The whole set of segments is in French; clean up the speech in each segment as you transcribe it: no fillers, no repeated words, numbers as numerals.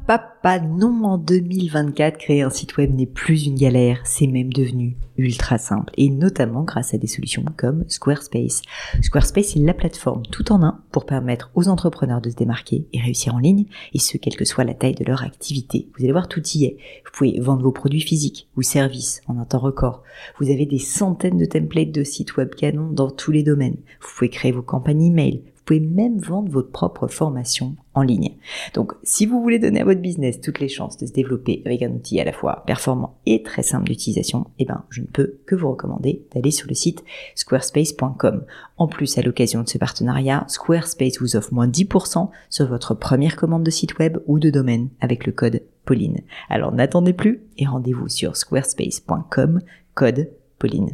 papa, non, en 2024, créer un site web n'est plus une galère, c'est même devenu ultra simple, et notamment grâce à des solutions comme Squarespace. Squarespace est la plateforme tout en un pour permettre aux entrepreneurs de se démarquer et réussir en ligne, et ce, quelle que soit la taille de leur activité. Vous allez voir, tout y est. Vous pouvez vendre vos produits physiques ou services en un temps record. Vous avez des centaines de templates de sites web canons dans tous les domaines. Vous pouvez créer vos campagnes email. Vous pouvez même vendre votre propre formation en ligne. Donc, si vous voulez donner à votre business toutes les chances de se développer avec un outil à la fois performant et très simple d'utilisation, je ne peux que vous recommander d'aller sur le site squarespace.com. En plus, à l'occasion de ce partenariat, Squarespace vous offre moins 10% sur votre première commande de site web ou de domaine avec le code Pauline. Alors, n'attendez plus et rendez-vous sur squarespace.com, code Pauline.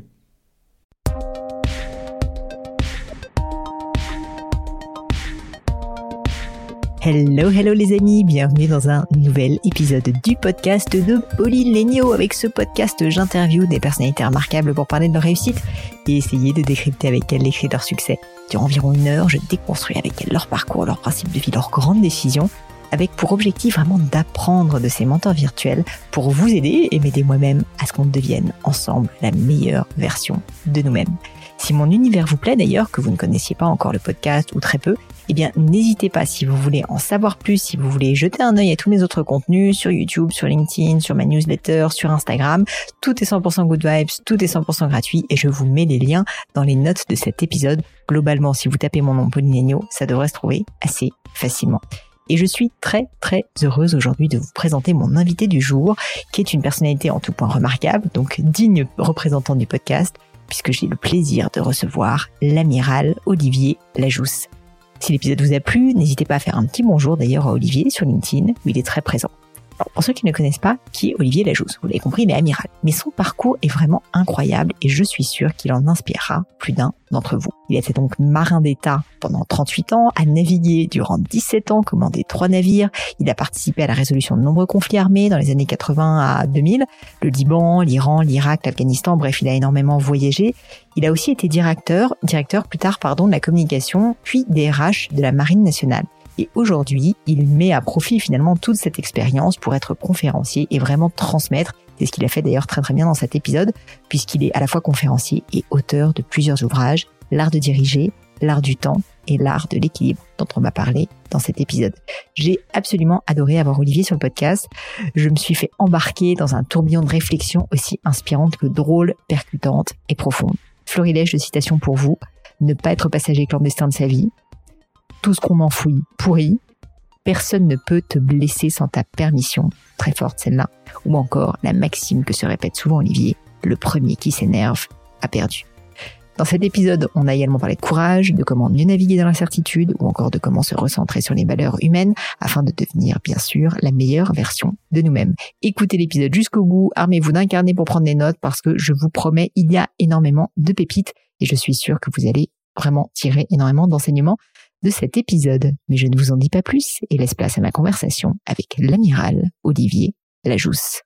Hello les amis, bienvenue dans un nouvel épisode du podcast de Pauline Léniaud. Avec ce podcast, j'interviewe des personnalités remarquables pour parler de leur réussite et essayer de décrypter avec elles les clés de leur succès. Durant environ 1 heure, je déconstruis avec elles leur parcours, leurs principes de vie, leurs grandes décisions, avec pour objectif vraiment d'apprendre de ces mentors virtuels pour vous aider et m'aider moi-même à ce qu'on devienne ensemble la meilleure version de nous-mêmes. Si mon univers vous plaît d'ailleurs, que vous ne connaissiez pas encore le podcast ou très peu, n'hésitez pas, si vous voulez en savoir plus, si vous voulez jeter un œil à tous mes autres contenus sur YouTube, sur LinkedIn, sur ma newsletter, sur Instagram, tout est 100% good vibes, tout est 100% gratuit et je vous mets les liens dans les notes de cet épisode. Globalement, si vous tapez mon nom Pauline Léniaud, ça devrait se trouver assez facilement. Et je suis très heureuse aujourd'hui de vous présenter mon invité du jour, qui est une personnalité en tout point remarquable, donc digne représentant du podcast, puisque j'ai le plaisir de recevoir l'amiral Olivier Lajousse. Si l'épisode vous a plu, n'hésitez pas à faire un petit bonjour d'ailleurs à Olivier sur LinkedIn, où il est très présent. Alors, pour ceux qui ne connaissent pas, qui est Olivier Lajousse? Vous l'avez compris, il est amiral. Mais son parcours est vraiment incroyable et je suis sûre qu'il en inspirera plus d'un d'entre vous. Il a été donc marin d'État pendant 38 ans, a navigué durant 17 ans, commandé 3 navires. Il a participé à la résolution de nombreux conflits armés dans les années 80 à 2000. Le Liban, l'Iran, l'Irak, l'Afghanistan, bref, il a énormément voyagé. Il a aussi été directeur plus tard, de la communication, puis des RH de la Marine nationale. Et aujourd'hui, il met à profit finalement toute cette expérience pour être conférencier et vraiment transmettre. C'est ce qu'il a fait d'ailleurs très bien dans cet épisode, puisqu'il est à la fois conférencier et auteur de plusieurs ouvrages, L'art de diriger, L'art du temps et L'art de l'équilibre, dont on m'a parlé dans cet épisode. J'ai absolument adoré avoir Olivier sur le podcast. Je me suis fait embarquer dans un tourbillon de réflexions aussi inspirantes que drôles, percutantes et profondes. Florilège de citations pour vous. Ne pas être passager clandestin de sa vie. Tout ce qu'on m'enfouit pourri, personne ne peut te blesser sans ta permission, très forte celle-là, ou encore la maxime que se répète souvent Olivier, le premier qui s'énerve a perdu. Dans cet épisode, on a également parlé de courage, de comment mieux naviguer dans l'incertitude, ou encore de comment se recentrer sur les valeurs humaines afin de devenir, bien sûr, la meilleure version de nous-mêmes. Écoutez l'épisode jusqu'au bout, armez-vous d'un carnet pour prendre des notes parce que je vous promets, il y a énormément de pépites et je suis sûre que vous allez vraiment tirer énormément d'enseignements de cet épisode. Mais je ne vous en dis pas plus et laisse place à ma conversation avec l'amiral Olivier Lajousse.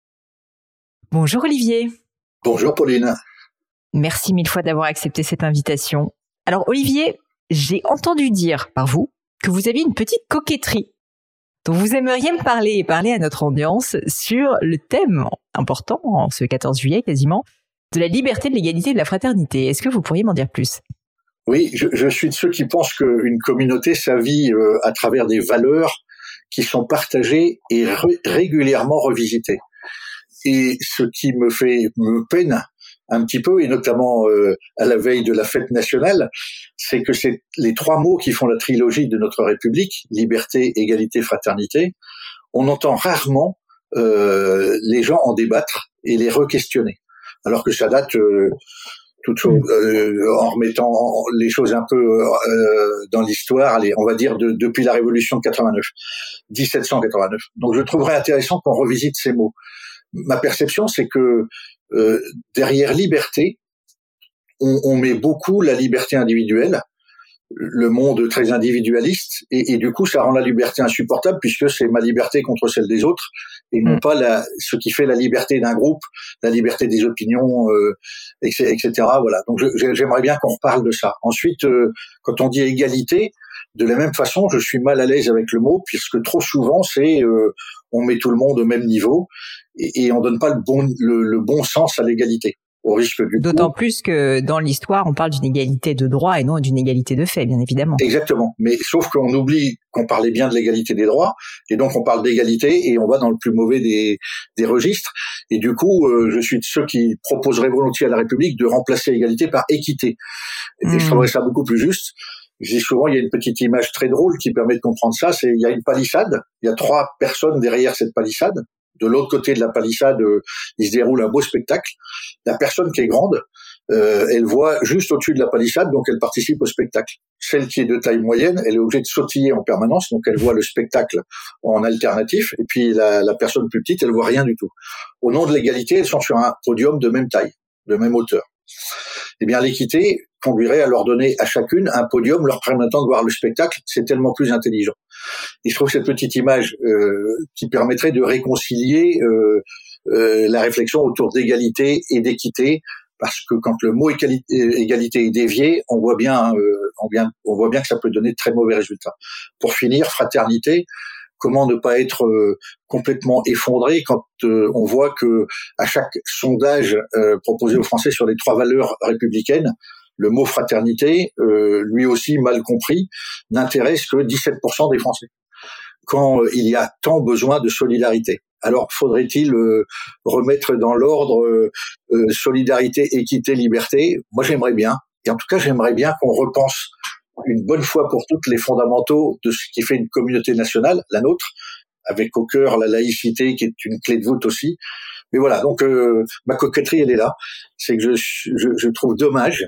Bonjour Olivier. Bonjour Pauline. Merci 1000 fois d'avoir accepté cette invitation. Alors Olivier, j'ai entendu dire par vous que vous aviez une petite coquetterie dont vous aimeriez me parler et parler à notre audience sur le thème important, en ce 14 juillet quasiment, de la liberté, de l'égalité et de la fraternité. Est-ce que vous pourriez m'en dire plus ? Oui, je suis de ceux qui pensent qu'une communauté, ça vit à travers des valeurs qui sont partagées et régulièrement revisitées. Et ce qui me peine un petit peu, et notamment à la veille de la fête nationale, c'est que c'est les 3 mots qui font la trilogie de notre République, liberté, égalité, fraternité. On entend rarement les gens en débattre et les re-questionner, alors que ça date en remettant les choses un peu dans l'histoire, allez, on va dire depuis la Révolution de 89, 1789. Donc je trouverais intéressant qu'on revisite ces mots. Ma perception, c'est que derrière liberté, on met beaucoup la liberté individuelle, le monde très individualiste, et du coup ça rend la liberté insupportable, puisque c'est ma liberté contre celle des autres, et non pas ce qui fait la liberté d'un groupe, la liberté des opinions, etc. Voilà. Donc j'aimerais bien qu'on reparle de ça. Ensuite, quand on dit égalité, de la même façon, je suis mal à l'aise avec le mot, puisque trop souvent c'est on met tout le monde au même niveau, et on donne pas le bon sens à l'égalité. Au risque D'autant plus que dans l'histoire, on parle d'une égalité de droit et non d'une égalité de fait, bien évidemment. Exactement. Mais sauf qu'on oublie qu'on parlait bien de l'égalité des droits, et donc on parle d'égalité et on va dans le plus mauvais des registres. Et du coup, je suis de ceux qui proposeraient volontiers à la République de remplacer égalité par équité. Et je trouverais ça beaucoup plus juste. Je dis souvent, il y a une petite image très drôle qui permet de comprendre ça. C'est, il y a une palissade, il y a 3 personnes derrière cette palissade. De l'autre côté de la palissade, il se déroule un beau spectacle. La personne qui est grande, elle voit juste au-dessus de la palissade, donc elle participe au spectacle. Celle qui est de taille moyenne, elle est obligée de sautiller en permanence, donc elle voit le spectacle en alternatif. Et puis la personne plus petite, elle voit rien du tout. Au nom de l'égalité, elles sont sur un podium de même taille, de même hauteur. Eh bien, l'équité conduirait à leur donner à chacune un podium leur permettant de voir le spectacle. C'est tellement plus intelligent. Et je trouve cette petite image qui permettrait de réconcilier la réflexion autour d'égalité et d'équité, parce que quand le mot égalité est dévié, on voit bien que ça peut donner de très mauvais résultats. Pour finir, fraternité. Comment ne pas être complètement effondré quand on voit que à chaque sondage proposé aux Français sur les 3 valeurs républicaines, le mot fraternité, lui aussi mal compris, n'intéresse que 17% des Français. Quand il y a tant besoin de solidarité. Alors, faudrait-il remettre dans l'ordre solidarité, équité, liberté? Moi, j'aimerais bien. Et en tout cas, j'aimerais bien qu'on repense une bonne fois pour toutes les fondamentaux de ce qui fait une communauté nationale, la nôtre, avec au cœur la laïcité qui est une clé de voûte aussi. Mais voilà, donc ma coquetterie, elle est là. C'est que je trouve dommage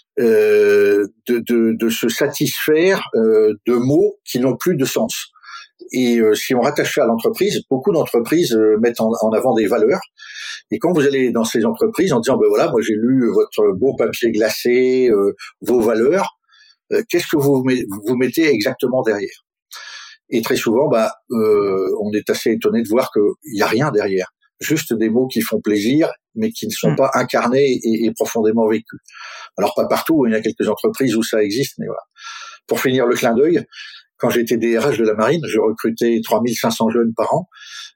de se satisfaire de mots qui n'ont plus de sens. Et si on rattache ça à l'entreprise, beaucoup d'entreprises mettent en avant des valeurs. Et quand vous allez dans ces entreprises en disant, ben voilà, moi j'ai lu votre beau papier glacé, vos valeurs, qu'est-ce que vous mettez exactement derrière? Et très souvent, on est assez étonné de voir qu'il y a rien derrière. Juste des mots qui font plaisir, mais qui ne sont pas incarnés et profondément vécus. Alors pas partout, il y a quelques entreprises où ça existe, mais voilà. Pour finir le clin d'œil, quand j'étais DRH de la Marine, je recrutais 3500 jeunes par an,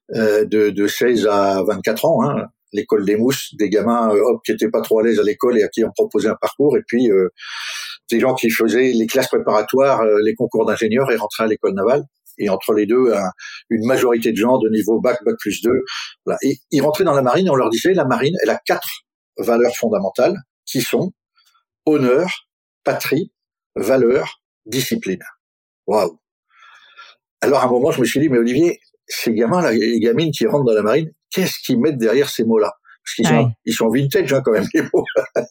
de 16 à 24 ans, hein, l'école des mousses, des gamins qui étaient pas trop à l'aise à l'école et à qui on proposait un parcours, et puis des gens qui faisaient les classes préparatoires, les concours d'ingénieurs et rentraient à l'école navale. Et entre les deux, une majorité de gens de niveau bac plus 2. Voilà. Et ils rentraient dans la marine et on leur disait, la marine, elle a 4 valeurs fondamentales qui sont honneur, patrie, valeur, discipline. Waouh. Alors à un moment, je me suis dit, mais Olivier, ces gamins-là, les gamines qui rentrent dans la marine, qu'est-ce qu'ils mettent derrière ces mots-là? Parce qu'ils sont vintage, hein, quand même, les mots.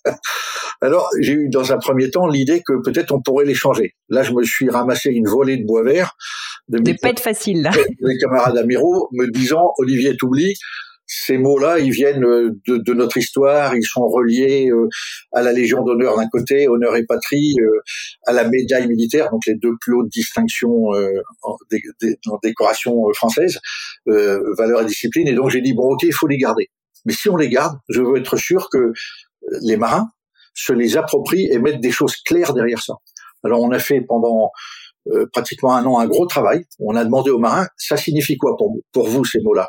Alors, j'ai eu dans un premier temps l'idée que peut-être on pourrait les changer. Là, je me suis ramassé une volée de bois vert de pas être facile, là. Mes camarades amiraux me disant, Olivier, t'oublies, ces mots-là, ils viennent de notre histoire, ils sont reliés à la Légion d'honneur d'un côté, honneur et patrie, à la médaille militaire, donc les 2 plus hautes distinctions en décoration française, valeur et discipline. Et donc j'ai dit, bon, ok, il faut les garder. Mais si on les garde, je veux être sûr que les marins se les approprient et mettent des choses claires derrière ça. Alors on a fait pendant pratiquement 1 an un gros travail. On a demandé aux marins, ça signifie quoi pour vous ces mots-là?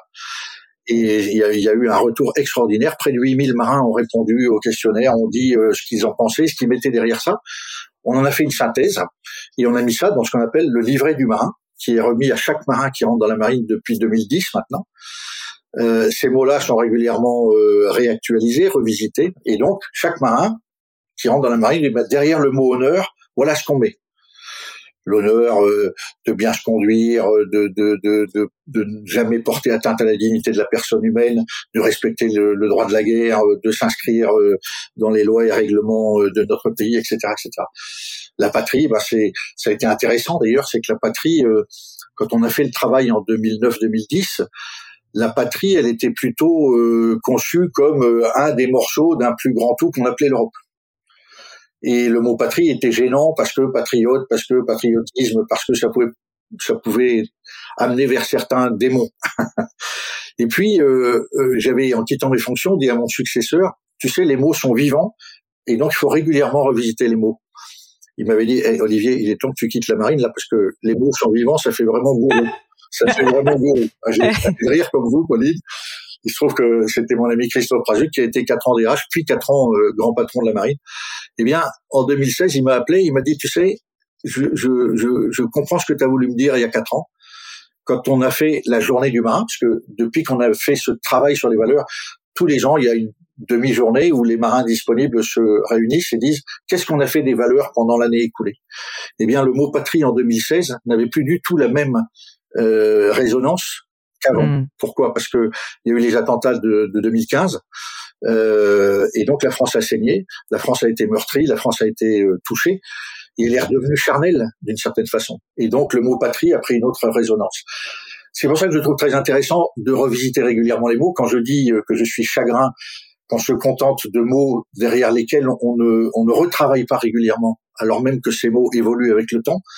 Et il y a eu un retour extraordinaire. Près de 8000 marins ont répondu au questionnaire, ont dit ce qu'ils en pensaient, ce qu'ils mettaient derrière ça. On en a fait une synthèse et on a mis ça dans ce qu'on appelle le livret du marin, qui est remis à chaque marin qui rentre dans la marine depuis 2010 maintenant. Ces mots-là sont régulièrement réactualisés, revisités, et donc chaque marin qui rentre dans la marine, derrière le mot honneur, voilà ce qu'on met. L'honneur de bien se conduire, de ne jamais porter atteinte à la dignité de la personne humaine, de respecter le droit de la guerre, de s'inscrire dans les lois et règlements de notre pays, etc., etc. La patrie, ça a été intéressant d'ailleurs, c'est que la patrie, quand on a fait le travail en 2009-2010, la patrie, elle était plutôt conçue comme un des morceaux d'un plus grand tout qu'on appelait l'Europe. Et le mot patrie était gênant parce que patriote, parce que patriotisme, parce que ça pouvait amener vers certains démons. Et puis, j'avais, en quittant mes fonctions, dit à mon successeur, tu sais, les mots sont vivants, et donc il faut régulièrement revisiter les mots. Il m'avait dit, hey, Olivier, il est temps que tu quittes la marine, là, parce que les mots sont vivants, ça fait vraiment gourou. Ça fait vraiment gourou. J'ai fait rire comme vous, Pauline. Il se trouve que c'était mon ami Christophe Prazuc qui a été 4 ans DRH, puis 4 ans grand patron de la marine. Eh bien, en 2016, il m'a appelé, il m'a dit, tu sais, je comprends ce que tu as voulu me dire il y a 4 ans. Quand on a fait la journée du marin, parce que depuis qu'on a fait ce travail sur les valeurs, tous les gens, il y a une demi-journée où les marins disponibles se réunissent et disent qu'est-ce qu'on a fait des valeurs pendant l'année écoulée. Eh bien, le mot patrie en 2016 n'avait plus du tout la même résonance qu'avant. Pourquoi ? Parce que il y a eu les attentats de 2015 et donc la France a saigné, la France a été meurtrie, la France a été touchée. Il est redevenu charnel d'une certaine façon. Et donc le mot patrie a pris une autre résonance. C'est pour ça que je trouve très intéressant de revisiter régulièrement les mots. Quand je dis que je suis chagrin qu'on se contente de mots derrière lesquels on ne retravaille pas régulièrement, alors même que ces mots évoluent avec le temps,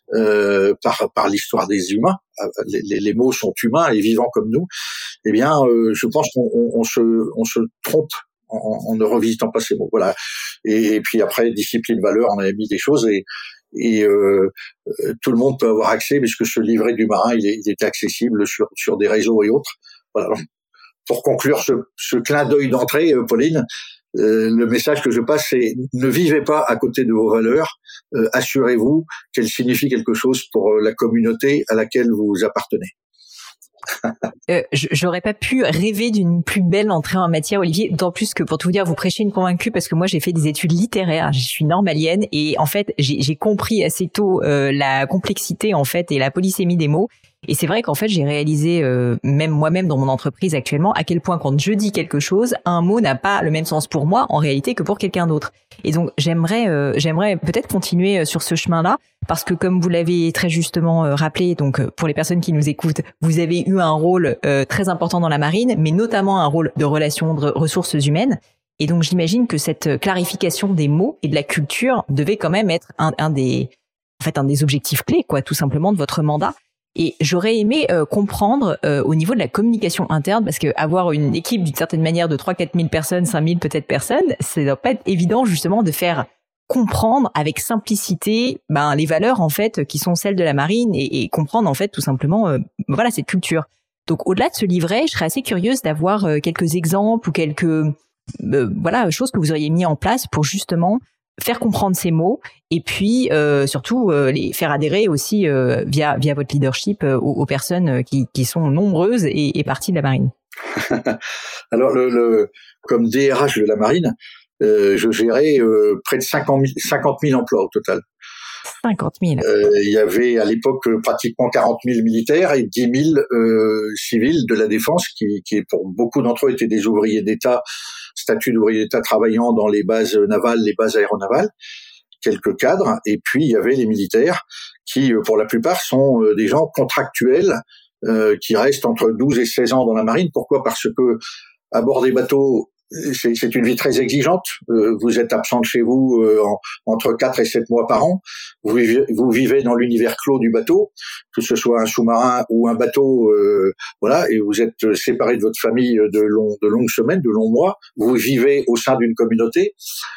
par l'histoire des humains. Les mots sont humains et vivants comme nous. Eh bien, je pense qu'on se trompe en ne revisitant pas ces mots. Voilà. Et puis après, discipline, valeur, on avait mis des choses et tout le monde peut avoir accès puisque ce livret du marin, il était accessible sur des réseaux et autres. Voilà. Pour conclure ce clin d'œil d'entrée, Pauline, le message que je passe, c'est ne vivez pas à côté de vos valeurs. Assurez-vous qu'elles signifient quelque chose pour la communauté à laquelle vous appartenez. J'aurais pas pu rêver d'une plus belle entrée en matière, Olivier, d'autant plus que pour tout vous dire, vous prêchez une convaincue parce que moi j'ai fait des études littéraires, je suis normalienne et en fait j'ai compris assez tôt la complexité en fait et la polysémie des mots. Et c'est vrai qu'en fait, j'ai réalisé, même moi-même dans mon entreprise actuellement, à quel point quand je dis quelque chose, un mot n'a pas le même sens pour moi en réalité que pour quelqu'un d'autre. Et donc, j'aimerais peut-être continuer sur ce chemin-là, parce que comme vous l'avez très justement rappelé, donc pour les personnes qui nous écoutent, vous avez eu un rôle très important dans la marine, mais notamment un rôle de relation de ressources humaines. Et donc, j'imagine que cette clarification des mots et de la culture devait quand même être un des objectifs clés, quoi, tout simplement de votre mandat. Et j'aurais aimé comprendre au niveau de la communication interne, parce que avoir une équipe d'une certaine manière de 3-4 000 personnes, 5 000 peut-être personnes, ça doit pas être évident justement de faire comprendre avec simplicité les valeurs en fait qui sont celles de la marine et comprendre en fait tout simplement voilà cette culture. Donc au-delà de ce livret, je serais assez curieuse d'avoir quelques exemples ou quelques choses que vous auriez mis en place pour justement faire comprendre ces mots et puis surtout les faire adhérer aussi via votre leadership aux personnes qui sont nombreuses et parties de la marine. Alors comme DRH de la marine, je gérais près de 50 000 emplois au total. 50 000. Il y avait à l'époque pratiquement 40 000 militaires et 10 000 civils de la défense qui pour beaucoup d'entre eux étaient des ouvriers d'État, statut d'ouvrier d'État travaillant dans les bases navales, les bases aéronavales, quelques cadres, et puis il y avait les militaires qui pour la plupart sont des gens contractuels qui restent entre 12 et 16 ans dans la marine. Pourquoi ? Parce que à bord des bateaux, c'est une vie très exigeante. Vous êtes absent de chez vous entre 4 et 7 mois par an. Vous vivez dans l'univers clos du bateau, que ce soit un sous-marin ou un bateau, et vous êtes séparé de votre famille de longues semaines, de longs mois. Vous vivez au sein d'une communauté.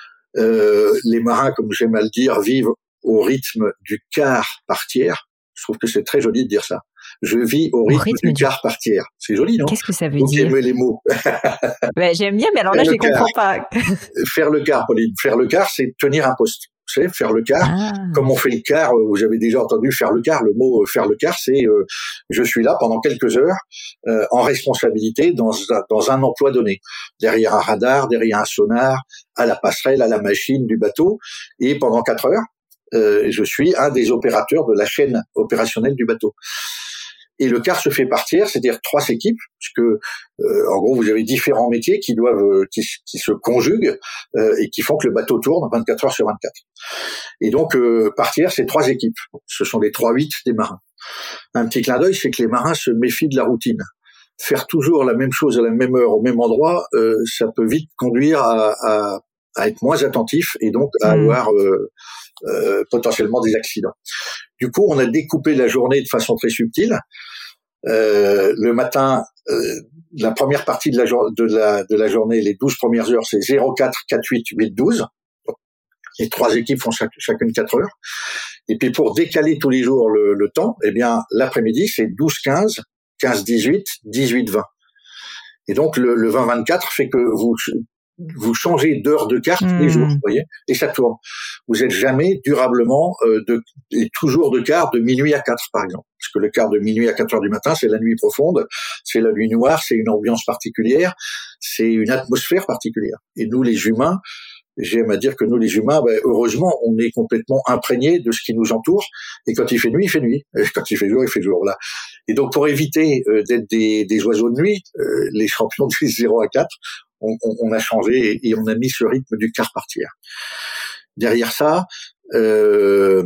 Les marins, comme j'aime à le dire, vivent au rythme du quart par tiers. Je trouve que c'est très joli de dire ça. Je vis au rythme du quart par tiers. C'est joli, non ? Qu'est-ce que ça veut dire ? J'aime les mots. J'aime bien, mais alors là, je les comprends pas. Faire le quart, Pauline. Faire le quart, c'est tenir un poste. Vous savez, faire le quart. Comme on fait le quart, vous avez déjà entendu faire le quart. Le mot faire le quart, c'est je suis là pendant quelques heures en responsabilité dans un emploi donné. Derrière un radar, derrière un sonar, à la passerelle, à la machine du bateau. Et pendant 4 heures, je suis un des opérateurs de la chaîne opérationnelle du bateau. Et le quart se fait par tiers, c'est-à-dire 3 équipes, puisque en gros vous avez différents métiers qui se conjuguent et qui font que le bateau tourne 24 heures sur 24. Et donc par tiers, c'est 3 équipes. Ce sont les 3-8 des marins. Un petit clin d'œil, c'est que les marins se méfient de la routine. Faire toujours la même chose à la même heure au même endroit, ça peut vite conduire à à être moins attentifs et donc à avoir potentiellement des accidents. Du coup, on a découpé la journée de façon très subtile. Le matin, la première partie de la journée, les 12 premières heures, c'est 0,4, 4,8, 8,12. Les 3 équipes font chacune 4 heures. Et puis pour décaler tous les jours le temps, eh bien l'après-midi c'est 12-15, 15-18, 18-20. Et donc le 20-24 fait que vous changez d'heure de quart tous les jours, vous voyez, et ça tourne. Vous êtes jamais durablement et toujours de quart de minuit à 4 par exemple. Parce que le quart de minuit à 4 heures du matin, c'est la nuit profonde, c'est la nuit noire, c'est une ambiance particulière, c'est une atmosphère particulière. Et nous les humains, j'aime à dire que nous, les humains, heureusement, on est complètement imprégnés de ce qui nous entoure. Et quand il fait nuit, il fait nuit. Et quand il fait jour, il fait jour. Là. Et donc, pour éviter d'être des oiseaux de nuit, les champions du 0 à 4, on a changé et on a mis ce rythme du quart par tiers. Derrière ça, je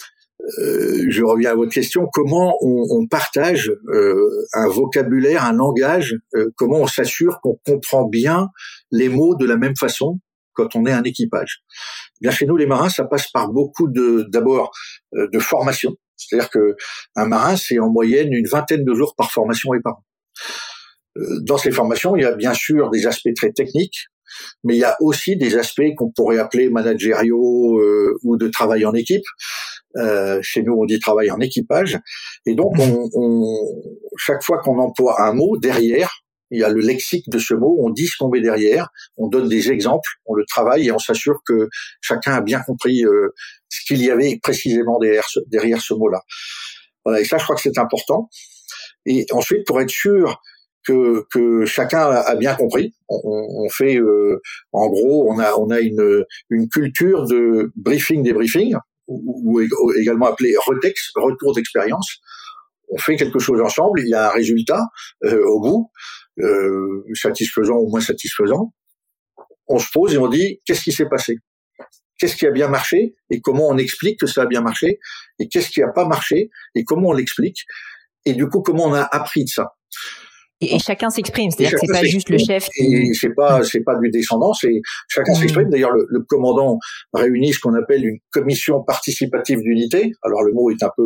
reviens à votre question. Comment on partage un vocabulaire, un langage, comment on s'assure qu'on comprend bien les mots de la même façon quand on est un équipage. Bien chez nous, les marins, ça passe par beaucoup d'abord de formation. C'est-à-dire que un marin, c'est en moyenne une 20aine de jours par formation et par an. Dans ces formations, il y a bien sûr des aspects très techniques, mais il y a aussi des aspects qu'on pourrait appeler managériaux ou de travail en équipe. Chez nous, on dit travail en équipage. Et donc, chaque fois qu'on emploie un mot, derrière, il y a le lexique de ce mot, on dit ce qu'on met derrière, on donne des exemples, on le travaille et on s'assure que chacun a bien compris ce qu'il y avait précisément derrière ce mot-là. Voilà, et ça, je crois que c'est important. Et ensuite, pour être sûr que chacun a bien compris, on fait, en gros, on a une culture de briefing, débriefing, ou également appelé retex, retour d'expérience. On fait quelque chose ensemble, il y a un résultat au bout, satisfaisant ou moins satisfaisant. On se pose et on dit qu'est-ce qui s'est passé, qu'est-ce qui a bien marché et comment on explique que ça a bien marché, et qu'est-ce qui a pas marché et comment on l'explique, et du coup comment on a appris de ça. Et chacun s'exprime, c'est-à-dire que c'est pas juste le chef qui... Et c'est pas du descendant, c'est chacun s'exprime. D'ailleurs, le commandant réunit ce qu'on appelle une commission participative d'unité. Alors le mot est un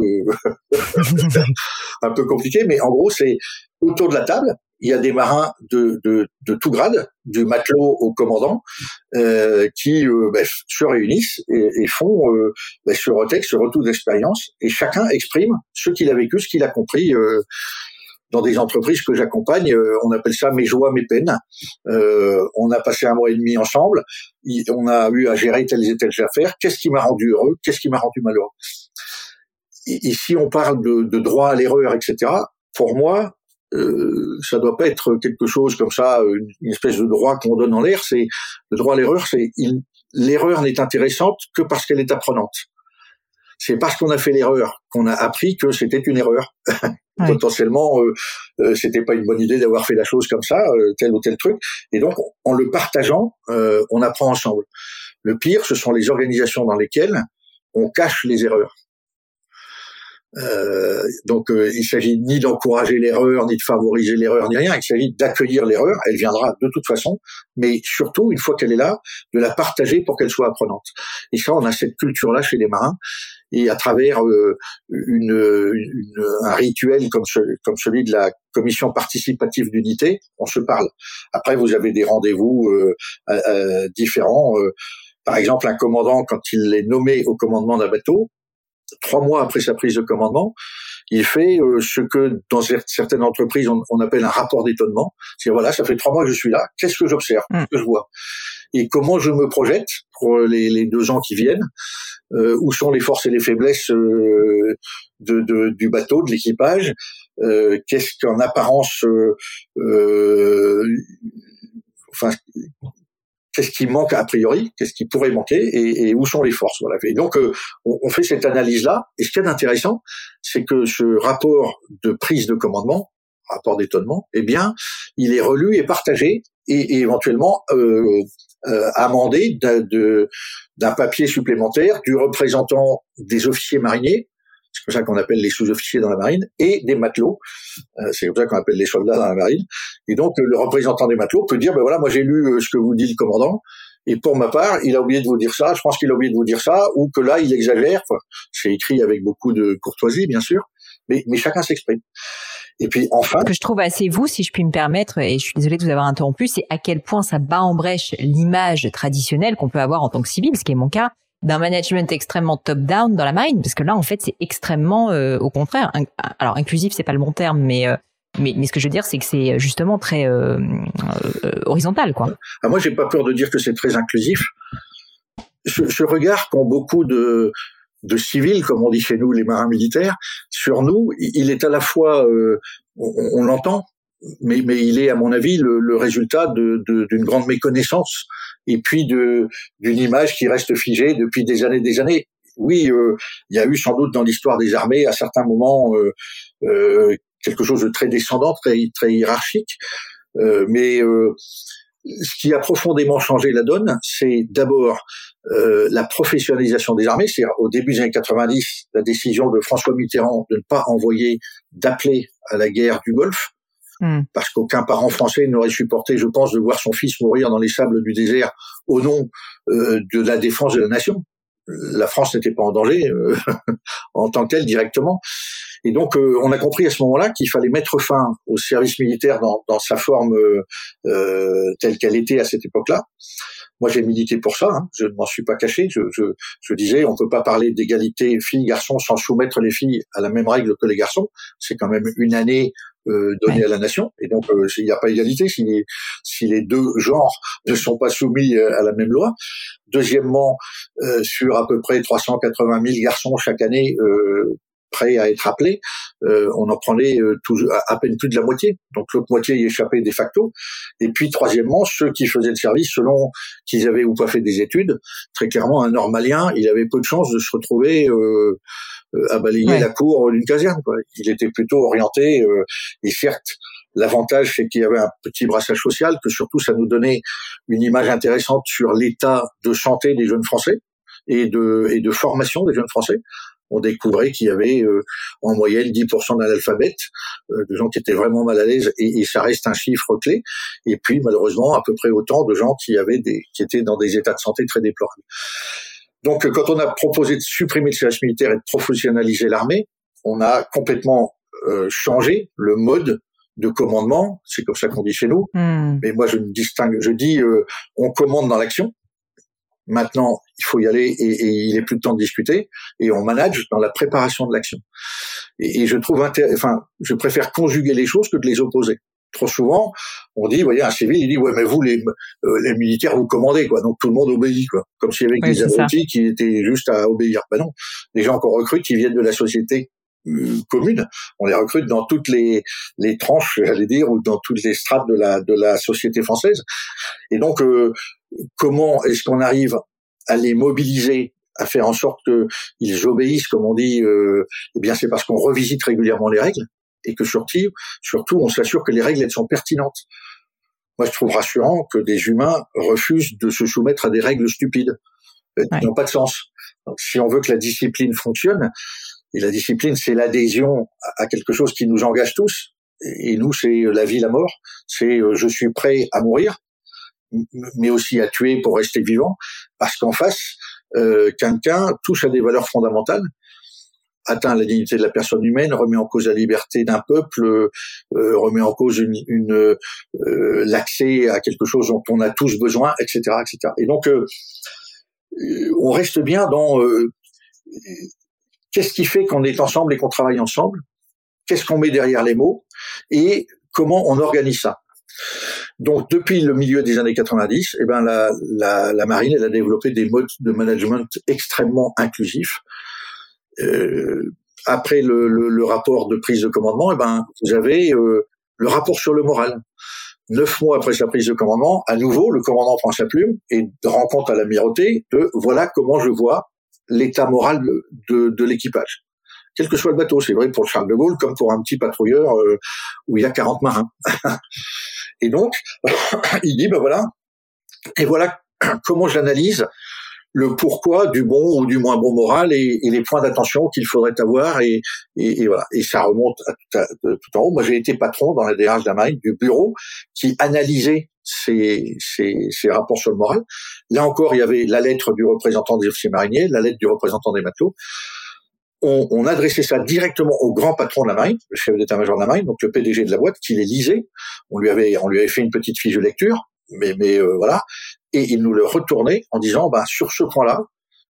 peu compliqué, mais en gros c'est autour de la table. Il y a des marins de tout grade, du matelot au commandant, qui se réunissent et font ce retex, ce retour d'expérience, et chacun exprime ce qu'il a vécu, ce qu'il a compris. Dans des entreprises que j'accompagne, on appelle ça mes joies, mes peines. On a passé 1 mois et demi ensemble. On a eu à gérer telles et telles affaires. Qu'est-ce qui m'a rendu heureux? Qu'est-ce qui m'a rendu malheureux? Et si on parle de droit à l'erreur, etc., pour moi, ça doit pas être quelque chose comme ça, une espèce de droit qu'on donne en l'air. C'est le droit à l'erreur. L'erreur n'est intéressante que parce qu'elle est apprenante. C'est parce qu'on a fait l'erreur qu'on a appris que c'était une erreur. Ouais. Potentiellement, c'était pas une bonne idée d'avoir fait la chose comme ça, tel ou tel truc. Et donc, en le partageant, on apprend ensemble. Le pire, ce sont les organisations dans lesquelles on cache les erreurs. Donc, il s'agit ni d'encourager l'erreur, ni de favoriser l'erreur, ni rien. Il s'agit d'accueillir l'erreur. Elle viendra de toute façon, mais surtout, une fois qu'elle est là, de la partager pour qu'elle soit apprenante. Et ça, on a cette culture-là chez les marins. Et à travers un rituel comme celui de la commission participative d'unité, on se parle. Après, vous avez des rendez-vous différents. Par exemple, un commandant, quand il est nommé au commandement d'un bateau, 3 mois après sa prise de commandement, il fait ce que dans certaines entreprises on appelle un rapport d'étonnement. C'est-à-dire, voilà, ça fait 3 mois que je suis là, qu'est-ce que j'observe, qu'est-ce que je vois, et comment je me projette pour les 2 ans qui viennent, où sont les forces et les faiblesses du bateau, de l'équipage, qu'est-ce qu'en apparence, qu'est-ce qui manque a priori, qu'est-ce qui pourrait manquer, et où sont les forces. Voilà. Et donc, on fait cette analyse-là. Et ce qui est intéressant, c'est que ce rapport de prise de commandement, rapport d'étonnement, eh bien, il est relu et partagé, et éventuellement amendé d'un papier supplémentaire du représentant des officiers mariniers. C'est comme ça qu'on appelle les sous-officiers dans la marine, et des matelots. C'est comme ça qu'on appelle les soldats dans la marine. Et donc, le représentant des matelots peut dire, ben voilà, moi j'ai lu ce que vous dit le commandant, Et pour ma part, il a oublié de vous dire ça, je pense qu'il a oublié de vous dire ça, ou que là, il exagère. Enfin, c'est écrit avec beaucoup de courtoisie, bien sûr, mais chacun s'exprime. Et puis enfin, ce que je trouve assez vous, si je puis me permettre, et je suis désolée de vous avoir interrompu, c'est à quel point ça bat en brèche l'image traditionnelle qu'on peut avoir en tant que civil, ce qui est mon cas, d'un management extrêmement top-down dans la marine, parce que là, en fait, c'est extrêmement, au contraire, alors inclusif, c'est pas le bon terme, mais ce que je veux dire, c'est que c'est justement très horizontal, quoi. Moi, j'ai pas peur de dire que c'est très inclusif. Ce regard qu'ont beaucoup de civils, comme on dit chez nous, les marins militaires, sur nous, il est à la fois, on l'entend, mais il est, à mon avis, le résultat d'une grande méconnaissance, et puis d'une image qui reste figée depuis des années. Oui, il y a eu sans doute dans l'histoire des armées, à certains moments, quelque chose de très descendant, très hiérarchique, mais ce qui a profondément changé la donne, c'est d'abord la professionnalisation des armées. C'est au début des années 90, la décision de François Mitterrand de ne pas d'appeler à la guerre du Golfe, parce qu'aucun parent français n'aurait supporté, je pense, de voir son fils mourir dans les sables du désert au nom de la défense de la nation. La France n'était pas en danger en tant que telle directement. Et donc, on a compris à ce moment-là qu'il fallait mettre fin au service militaire dans sa forme telle qu'elle était à cette époque-là. Moi, j'ai milité pour ça, hein, je ne m'en suis pas caché. Je disais, on peut pas parler d'égalité filles-garçons sans soumettre les filles à la même règle que les garçons. C'est quand même une année donnée à la nation. Et donc, il n'y a pas égalité si les deux genres ne sont pas soumis à la même loi. Deuxièmement, sur à peu près 380 000 garçons chaque année prêts à être appelés, on en prenait à peine plus de la moitié. Donc l'autre moitié y échappait de facto. Et puis troisièmement, ceux qui faisaient le service selon qu'ils avaient ou pas fait des études, très clairement, un normalien, il avait peu de chances de se retrouver à balayer la cour d'une caserne, quoi. Il était plutôt orienté, et certes, l'avantage, c'est qu'il y avait un petit brassage social, que surtout ça nous donnait une image intéressante sur l'état de santé des jeunes Français et de formation des jeunes Français. On découvrait qu'il y avait en moyenne 10% d'analphabètes, de gens qui étaient vraiment mal à l'aise, et ça reste un chiffre clé. Et puis malheureusement à peu près autant de gens qui étaient dans des états de santé très déplorables. Donc quand on a proposé de supprimer le service militaire et de professionnaliser l'armée, on a complètement changé le mode de commandement. C'est comme ça qu'on dit chez nous. Mais moi je dis on commande dans l'action. Maintenant, il faut y aller et il n'est plus de temps de discuter, et on manage dans la préparation de l'action. Et je trouve je préfère conjuguer les choses que de les opposer. Trop souvent, on dit, voyez, un civil, il dit, ouais, mais vous, les militaires, vous commandez, quoi. Donc tout le monde obéit, quoi. Comme s'il y avait des abrutis qui étaient juste à obéir. Ben non. Les gens qu'on recrute, ils viennent de la société commune. On les recrute dans toutes les tranches, j'allais dire, ou dans toutes les strates de la société française. Et donc, comment est-ce qu'on arrive à les mobiliser, à faire en sorte qu'ils obéissent, comme on dit, eh bien c'est parce qu'on revisite régulièrement les règles, et que surtout on s'assure que les règles elles sont pertinentes. Moi je trouve rassurant que des humains refusent de se soumettre à des règles stupides qui n'ont pas de sens. Donc si on veut que la discipline fonctionne, et la discipline c'est l'adhésion à quelque chose qui nous engage tous, et nous c'est la vie, la mort, c'est je suis prêt à mourir, mais aussi à tuer pour rester vivant, parce qu'en face, quelqu'un touche à des valeurs fondamentales, atteint la dignité de la personne humaine, remet en cause la liberté d'un peuple, remet en cause l'accès à quelque chose dont on a tous besoin, etc., etc. Et donc, on reste bien dans qu'est-ce qui fait qu'on est ensemble et qu'on travaille ensemble, qu'est-ce qu'on met derrière les mots, et comment on organise ça. Donc, depuis le milieu des années 90, eh ben, la marine, elle a développé des modes de management extrêmement inclusifs. Après le rapport de prise de commandement, eh ben, vous avez le rapport sur le moral. 9 mois après sa prise de commandement, à nouveau, le commandant prend sa plume et rend compte à l'amirauté de voilà comment je vois l'état moral de l'équipage. Quel que soit le bateau, c'est vrai pour le Charles de Gaulle comme pour un petit patrouilleur où il y a 40 marins. Et donc, il dit, ben voilà, et voilà comment j'analyse le pourquoi du bon ou du moins bon moral et les points d'attention qu'il faudrait avoir, et voilà. Et ça remonte tout en haut. Moi, j'ai été patron dans la DRH de la Marine du bureau qui analysait ces rapports sur le moral. Là encore, il y avait la lettre du représentant des officiers mariniers, la lettre du représentant des matelots. On adressait ça directement au grand patron de la marine, le chef d'état-major de la marine, donc le PDG de la boîte, qui les lisait. On lui avait fait une petite fiche de lecture, mais voilà, et il nous le retournait en disant, sur ce point-là,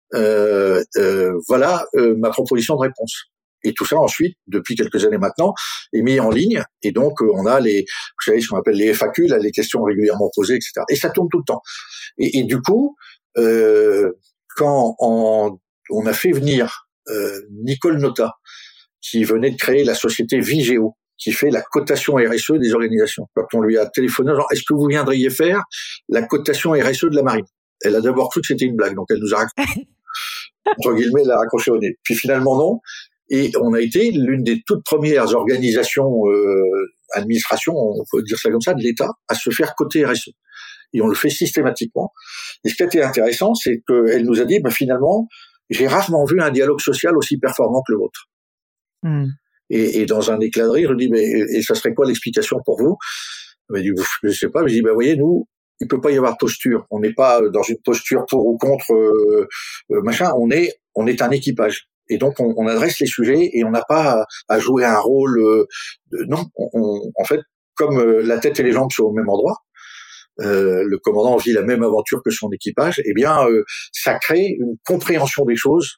voilà ma proposition de réponse. Et tout ça ensuite, depuis quelques années maintenant, est mis en ligne. Et donc on a vous savez, ce qu'on appelle les FAQ, là, les questions régulièrement posées, etc. Et ça tourne tout le temps. Et du coup, quand on a fait venir Nicole Notat, qui venait de créer la société Vigéo, qui fait la cotation RSE des organisations. Quand on lui a téléphoné, genre, est-ce que vous viendriez faire la cotation RSE de la marine? Elle a d'abord cru que c'était une blague, donc elle nous a entre guillemets, l'a raccroché au nez. Puis finalement, non. Et on a été l'une des toutes premières organisations, administration, on peut dire ça comme ça, de l'État, à se faire coter RSE. Et on le fait systématiquement. Et ce qui a été intéressant, c'est qu'elle nous a dit, finalement, j'ai rarement vu un dialogue social aussi performant que le vôtre. Et dans un éclat de rire, je dis, et ça serait quoi l'explication pour vous? Elle m'a dit, je sais pas. Je dis, voyez, nous, il peut pas y avoir posture. On n'est pas dans une posture pour ou contre, machin. On est un équipage. Et donc, on adresse les sujets et on n'a pas à jouer un rôle, non. En fait, comme la tête et les jambes sont au même endroit, le commandant vit la même aventure que son équipage, eh bien, ça crée une compréhension des choses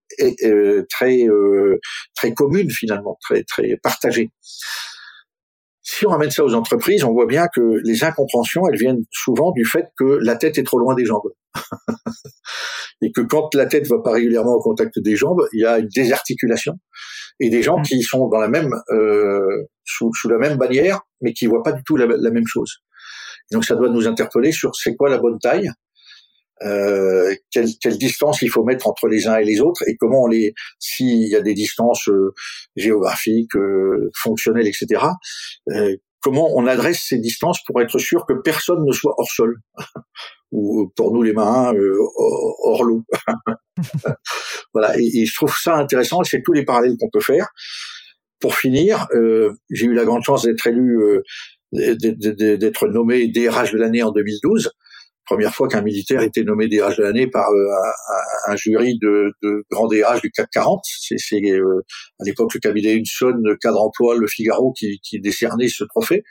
très commune finalement, très partagée. Si on ramène ça aux entreprises, on voit bien que les incompréhensions, elles viennent souvent du fait que la tête est trop loin des jambes. Et que quand la tête va pas régulièrement au contact des jambes, il y a une désarticulation. Et des gens qui sont dans la même, sous la même bannière, mais qui voient pas du tout la même chose. Et donc ça doit nous interpeller sur c'est quoi la bonne taille, quelle distance il faut mettre entre les uns et les autres, et comment s'il y a des distances géographiques, fonctionnelles, etc., comment on adresse ces distances pour être sûr que personne ne soit hors sol, ou pour nous les marins, hors l'eau. Voilà, et je trouve ça intéressant, c'est tous les parallèles qu'on peut faire. Pour finir, j'ai eu la grande chance d'être élu, d'être nommé DRH de l'année en 2012. Première fois qu'un militaire était nommé DRH de l'année par un jury de grands DRH du CAC 40. C'est à l'époque le cabinet Hudson, Cadre Emploi, Le Figaro qui décernait ce trophée.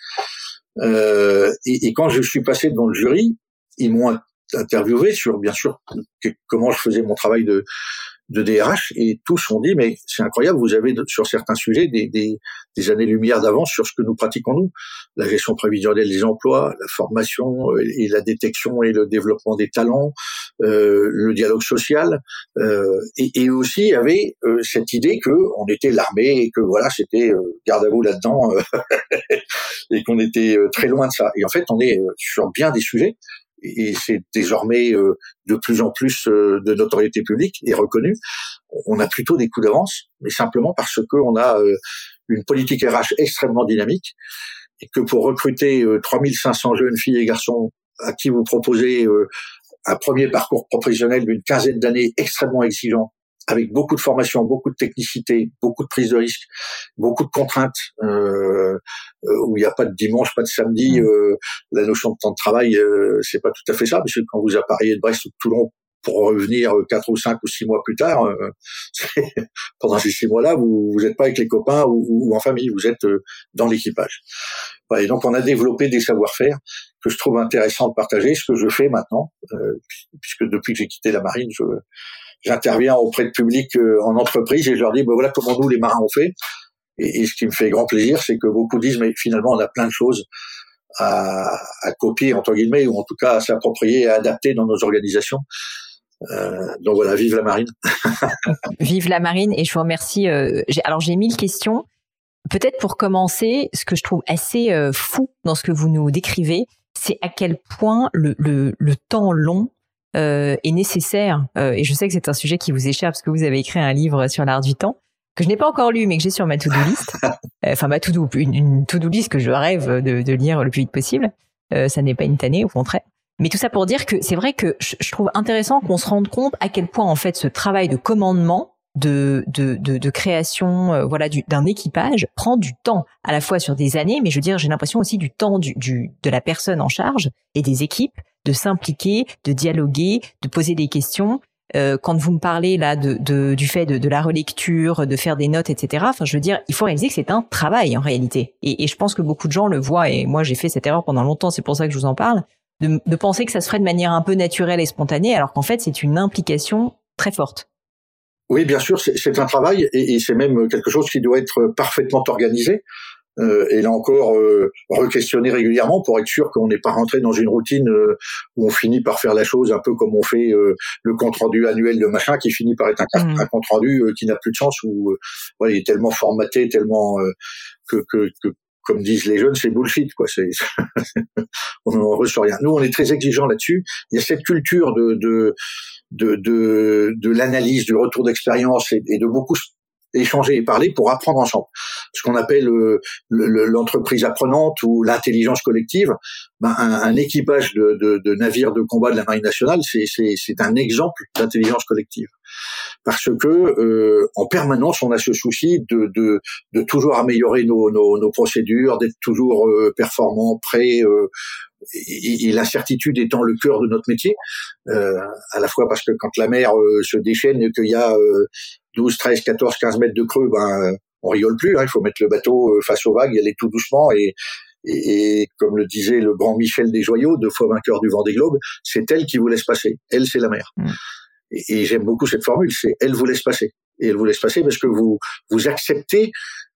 Et quand je suis passé devant le jury, ils m'ont interviewé sur, bien sûr, comment je faisais mon travail de DRH, et tous ont dit, mais c'est incroyable, vous avez sur certains sujets des années-lumière d'avance sur ce que nous pratiquons nous. La gestion prévisionnelle des emplois, la formation et la détection et le développement des talents, le dialogue social, et aussi il y avait cette idée que on était l'armée et que voilà, c'était garde à vous là-dedans, et qu'on était très loin de ça. Et en fait, on est sur bien des sujets. Et c'est désormais de plus en plus de notoriété publique et reconnue. On a plutôt des coups d'avance, mais simplement parce qu'on a une politique RH extrêmement dynamique, et que pour recruter 3500 jeunes filles et garçons à qui vous proposez un premier parcours professionnel d'une quinzaine d'années extrêmement exigeant, avec beaucoup de formation, beaucoup de technicité, beaucoup de prise de risque, beaucoup de contraintes, où il n'y a pas de dimanche, pas de samedi, la notion de temps de travail, c'est pas tout à fait ça, parce que quand vous appareillez de Brest ou de Toulon pour revenir 4 ou 5 ou 6 mois plus tard, pendant ces 6 mois-là, vous n'êtes pas avec les copains ou en famille, vous êtes dans l'équipage. Voilà, et donc on a développé des savoir-faire que je trouve intéressant de partager, ce que je fais maintenant, puisque depuis que j'ai quitté la marine, j'interviens auprès de public en entreprise et je leur dis, voilà comment nous les marins on fait. Et ce qui me fait grand plaisir, c'est que beaucoup disent, mais finalement on a plein de choses à copier entre guillemets, ou en tout cas à s'approprier et à adapter dans nos organisations. Donc voilà, vive la marine. Vive la marine, et je vous remercie. J'ai 1000 questions. Peut-être pour commencer, ce que je trouve assez fou dans ce que vous nous décrivez, c'est à quel point le temps long est nécessaire. Et je sais que c'est un sujet qui vous échappe parce que vous avez écrit un livre sur l'art du temps que je n'ai pas encore lu, mais que j'ai sur ma to-do list. Une to-do list que je rêve de lire le plus vite possible. Ça n'est pas une tannée, au contraire. Mais tout ça pour dire que c'est vrai que je trouve intéressant qu'on se rende compte à quel point, en fait, ce travail de commandement de création, d'un équipage prend du temps, à la fois sur des années, mais je veux dire, j'ai l'impression aussi du temps de la personne en charge et des équipes de s'impliquer, de dialoguer, de poser des questions. Quand vous me parlez là du fait de la relecture, de faire des notes, etc. Enfin, je veux dire, il faut réaliser que c'est un travail en réalité. Et je pense que beaucoup de gens le voient. Et moi, j'ai fait cette erreur pendant longtemps. C'est pour ça que je vous en parle. De penser que ça se ferait de manière un peu naturelle et spontanée, alors qu'en fait, c'est une implication très forte. Oui, bien sûr, c'est un travail et c'est même quelque chose qui doit être parfaitement organisé. Et là encore, re-questionner régulièrement pour être sûr qu'on n'est pas rentré dans une routine où on finit par faire la chose un peu comme on fait le compte-rendu annuel de machin, qui finit par être un compte-rendu qui n'a plus de sens, où il est tellement formaté, tellement que comme disent les jeunes, c'est bullshit, quoi. On ne reçoit rien. Nous, on est très exigeants là-dessus. Il y a cette culture de l'analyse, du retour d'expérience et de beaucoup échanger et parler pour apprendre ensemble. Ce qu'on appelle l'entreprise apprenante ou l'intelligence collective. Un équipage de navires de combat de la Marine nationale, c'est un exemple d'intelligence collective. Parce que en permanence, on a ce souci de toujours améliorer nos procédures, d'être toujours performant, prêt. Et l'incertitude étant le cœur de notre métier, à la fois parce que quand la mer se déchaîne et qu'il y a 12, 13, 14, 15 mètres de creux, on rigole plus, hein, il faut mettre le bateau face aux vagues, y aller tout doucement et comme le disait le grand Michel Desjoyaux, 2 fois vainqueur du Vendée Globe, c'est elle qui vous laisse passer. Elle, c'est la mer. Et j'aime beaucoup cette formule, c'est elle vous laisse passer. Et elle vous laisse passer parce que vous acceptez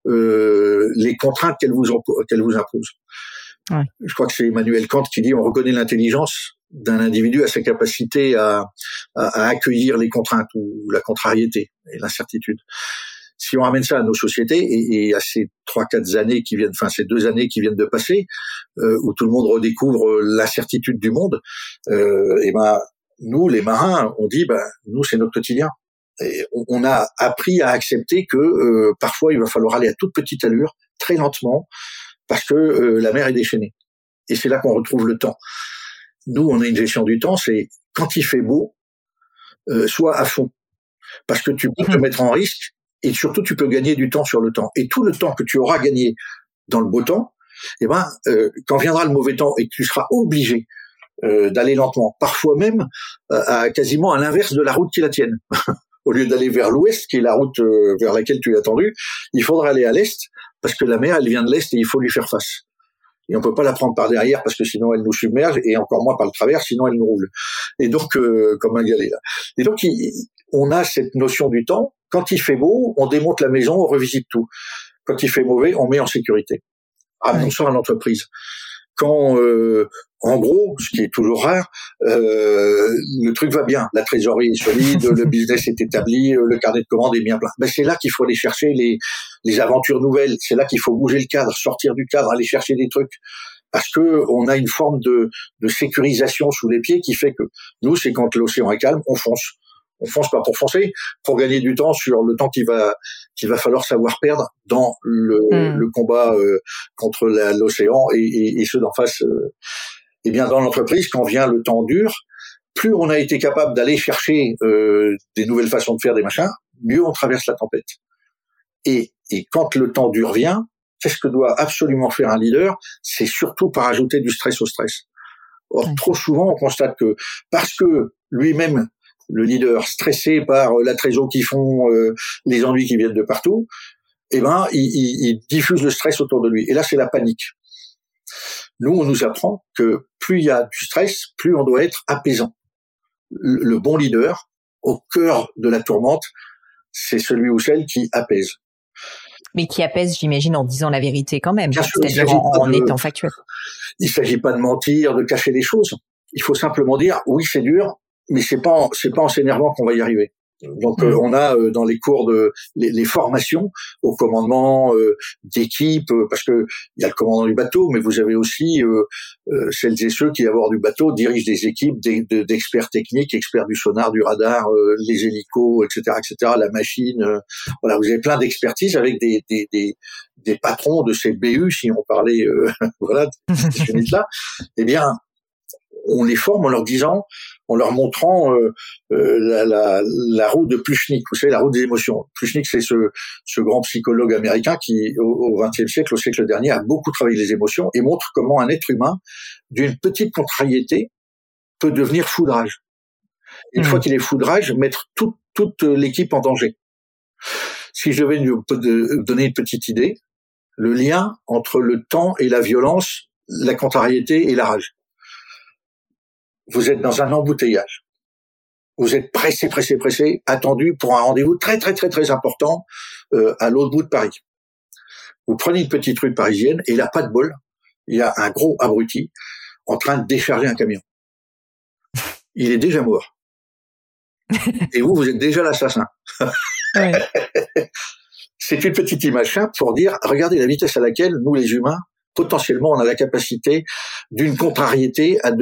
les contraintes qu'elle vous impose. Ouais. Je crois que c'est Emmanuel Kant qui dit on reconnaît l'intelligence d'un individu à sa capacité à accueillir les contraintes ou la contrariété et l'incertitude. Si on ramène ça à nos sociétés et à ces 3-4 années qui viennent, ces 2 années qui viennent de passer, où tout le monde redécouvre l'incertitude du monde, nous, les marins, on dit, nous, c'est notre quotidien. Et on a appris à accepter que parfois il va falloir aller à toute petite allure, très lentement, parce que la mer est déchaînée. Et c'est là qu'on retrouve le temps. Nous, on a une gestion du temps, c'est quand il fait beau, sois à fond. Parce que tu peux te mettre en risque et surtout tu peux gagner du temps sur le temps. Et tout le temps que tu auras gagné dans le beau temps, quand viendra le mauvais temps et que tu seras obligé d'aller lentement, parfois même quasiment à l'inverse de la route qui la tienne. Au lieu d'aller vers l'ouest, qui est la route vers laquelle tu es attendu, il faudra aller à l'est, parce que la mer, elle vient de l'est et il faut lui faire face. Et on peut pas la prendre par derrière, parce que sinon elle nous submerge, et encore moins par le travers, sinon elle nous roule. Et donc, comme un galet, là. Et donc, on a cette notion du temps. Quand il fait beau, on démonte la maison, on revisite tout. Quand il fait mauvais, on met en sécurité. Annonçant à l'entreprise. Quand, en gros, ce qui est toujours rare, le truc va bien, la trésorerie est solide, le business est établi, le carnet de commandes est bien plein. C'est là qu'il faut aller chercher les aventures nouvelles. C'est là qu'il faut bouger le cadre, sortir du cadre, aller chercher des trucs. Parce que on a une forme de sécurisation sous les pieds qui fait que nous, c'est quand l'océan est calme, on fonce. On fonce pas pour foncer, pour gagner du temps sur le temps qu'il va falloir savoir perdre dans le combat contre l'océan et ceux d'en face. Et bien dans l'entreprise, quand vient le temps dur, plus on a été capable d'aller chercher des nouvelles façons de faire des machins, mieux on traverse la tempête. Et quand le temps dur vient, qu'est-ce que doit absolument faire un leader? C'est surtout pas rajouter du stress au stress. Or, trop souvent, on constate que parce que lui-même le leader stressé par la trésor qui font, les ennuis qui viennent de partout, il diffuse le stress autour de lui. Et là, c'est la panique. Nous, on nous apprend que plus il y a du stress, plus on doit être apaisant. Le bon leader, au cœur de la tourmente, c'est celui ou celle qui apaise. Mais qui apaise, j'imagine, en disant la vérité quand même, c'est-à-dire en étant factuel. Il s'agit pas de mentir, de cacher les choses. Il faut simplement dire, oui, c'est dur, mais c'est pas en s'énervant qu'on va y arriver. Donc on a dans les cours les formations au commandement d'équipe, parce que il y a le commandant du bateau, mais vous avez aussi celles et ceux qui à bord du bateau dirigent des équipes d'experts techniques, experts du sonar, du radar, les hélicos, etc., la machine. Voilà, vous avez plein d'expertises avec des patrons de ces BU, si on parlait voilà de ces unités-là. Eh bien, on les forme en leur disant en leur montrant la roue de Plutchik, vous savez, la roue des émotions. Plutchik, c'est ce grand psychologue américain qui, au XXe siècle, au siècle dernier, a beaucoup travaillé les émotions et montre comment un être humain, d'une petite contrariété, peut devenir foudrage. Une fois qu'il est foudrage, mettre toute l'équipe en danger. Si je devais donner une petite idée, le lien entre le temps et la violence, la contrariété et la rage. Vous êtes dans un embouteillage. Vous êtes pressé, attendu pour un rendez-vous très, très, très, très important à l'autre bout de Paris. Vous prenez une petite rue parisienne et là, pas de bol, il y a un gros abruti en train de décharger un camion. Il est déjà mort. Et vous êtes déjà l'assassin. Ouais. C'est une petite image simple pour dire, regardez la vitesse à laquelle nous, les humains, potentiellement, on a la capacité d'une contrariété à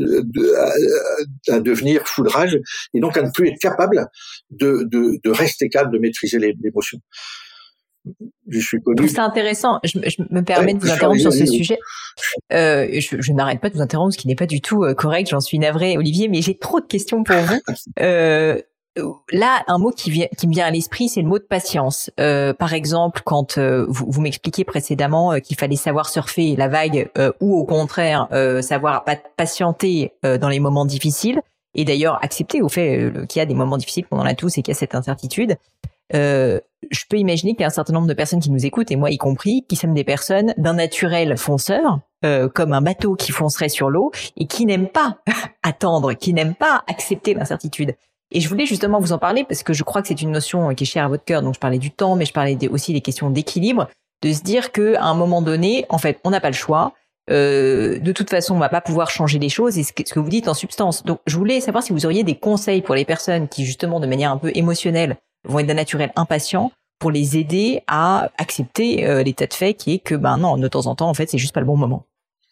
devenir foudrage et donc à ne plus être capable de rester calme, de maîtriser l'émotion. Je suis connu. C'est intéressant. Je me permets de vous interrompre sur ce sujet. Je n'arrête pas de vous interrompre, ce qui n'est pas du tout correct. J'en suis navrée, Olivier, mais j'ai trop de questions pour vous. Là, un mot qui me vient à l'esprit, c'est le mot de patience. Par exemple, quand vous m'expliquiez précédemment qu'il fallait savoir surfer la vague ou au contraire savoir patienter dans les moments difficiles et d'ailleurs accepter au fait qu'il y a des moments difficiles qu'on en a tous et qu'il y a cette incertitude. Je peux imaginer qu'il y a un certain nombre de personnes qui nous écoutent, et moi y compris, qui sommes des personnes d'un naturel fonceur, comme un bateau qui foncerait sur l'eau et qui n'aiment pas attendre, qui n'aiment pas accepter l'incertitude. Et je voulais justement vous en parler parce que je crois que c'est une notion qui est chère à votre cœur. Donc je parlais du temps, mais je parlais aussi des questions d'équilibre, de se dire que à un moment donné, en fait, on n'a pas le choix. De toute façon, on va pas pouvoir changer les choses, et ce que vous dites en substance. Donc je voulais savoir si vous auriez des conseils pour les personnes qui justement de manière un peu émotionnelle vont être d'un naturel impatient, pour les aider à accepter l'état de fait qui est que non, de temps en temps en fait c'est juste pas le bon moment.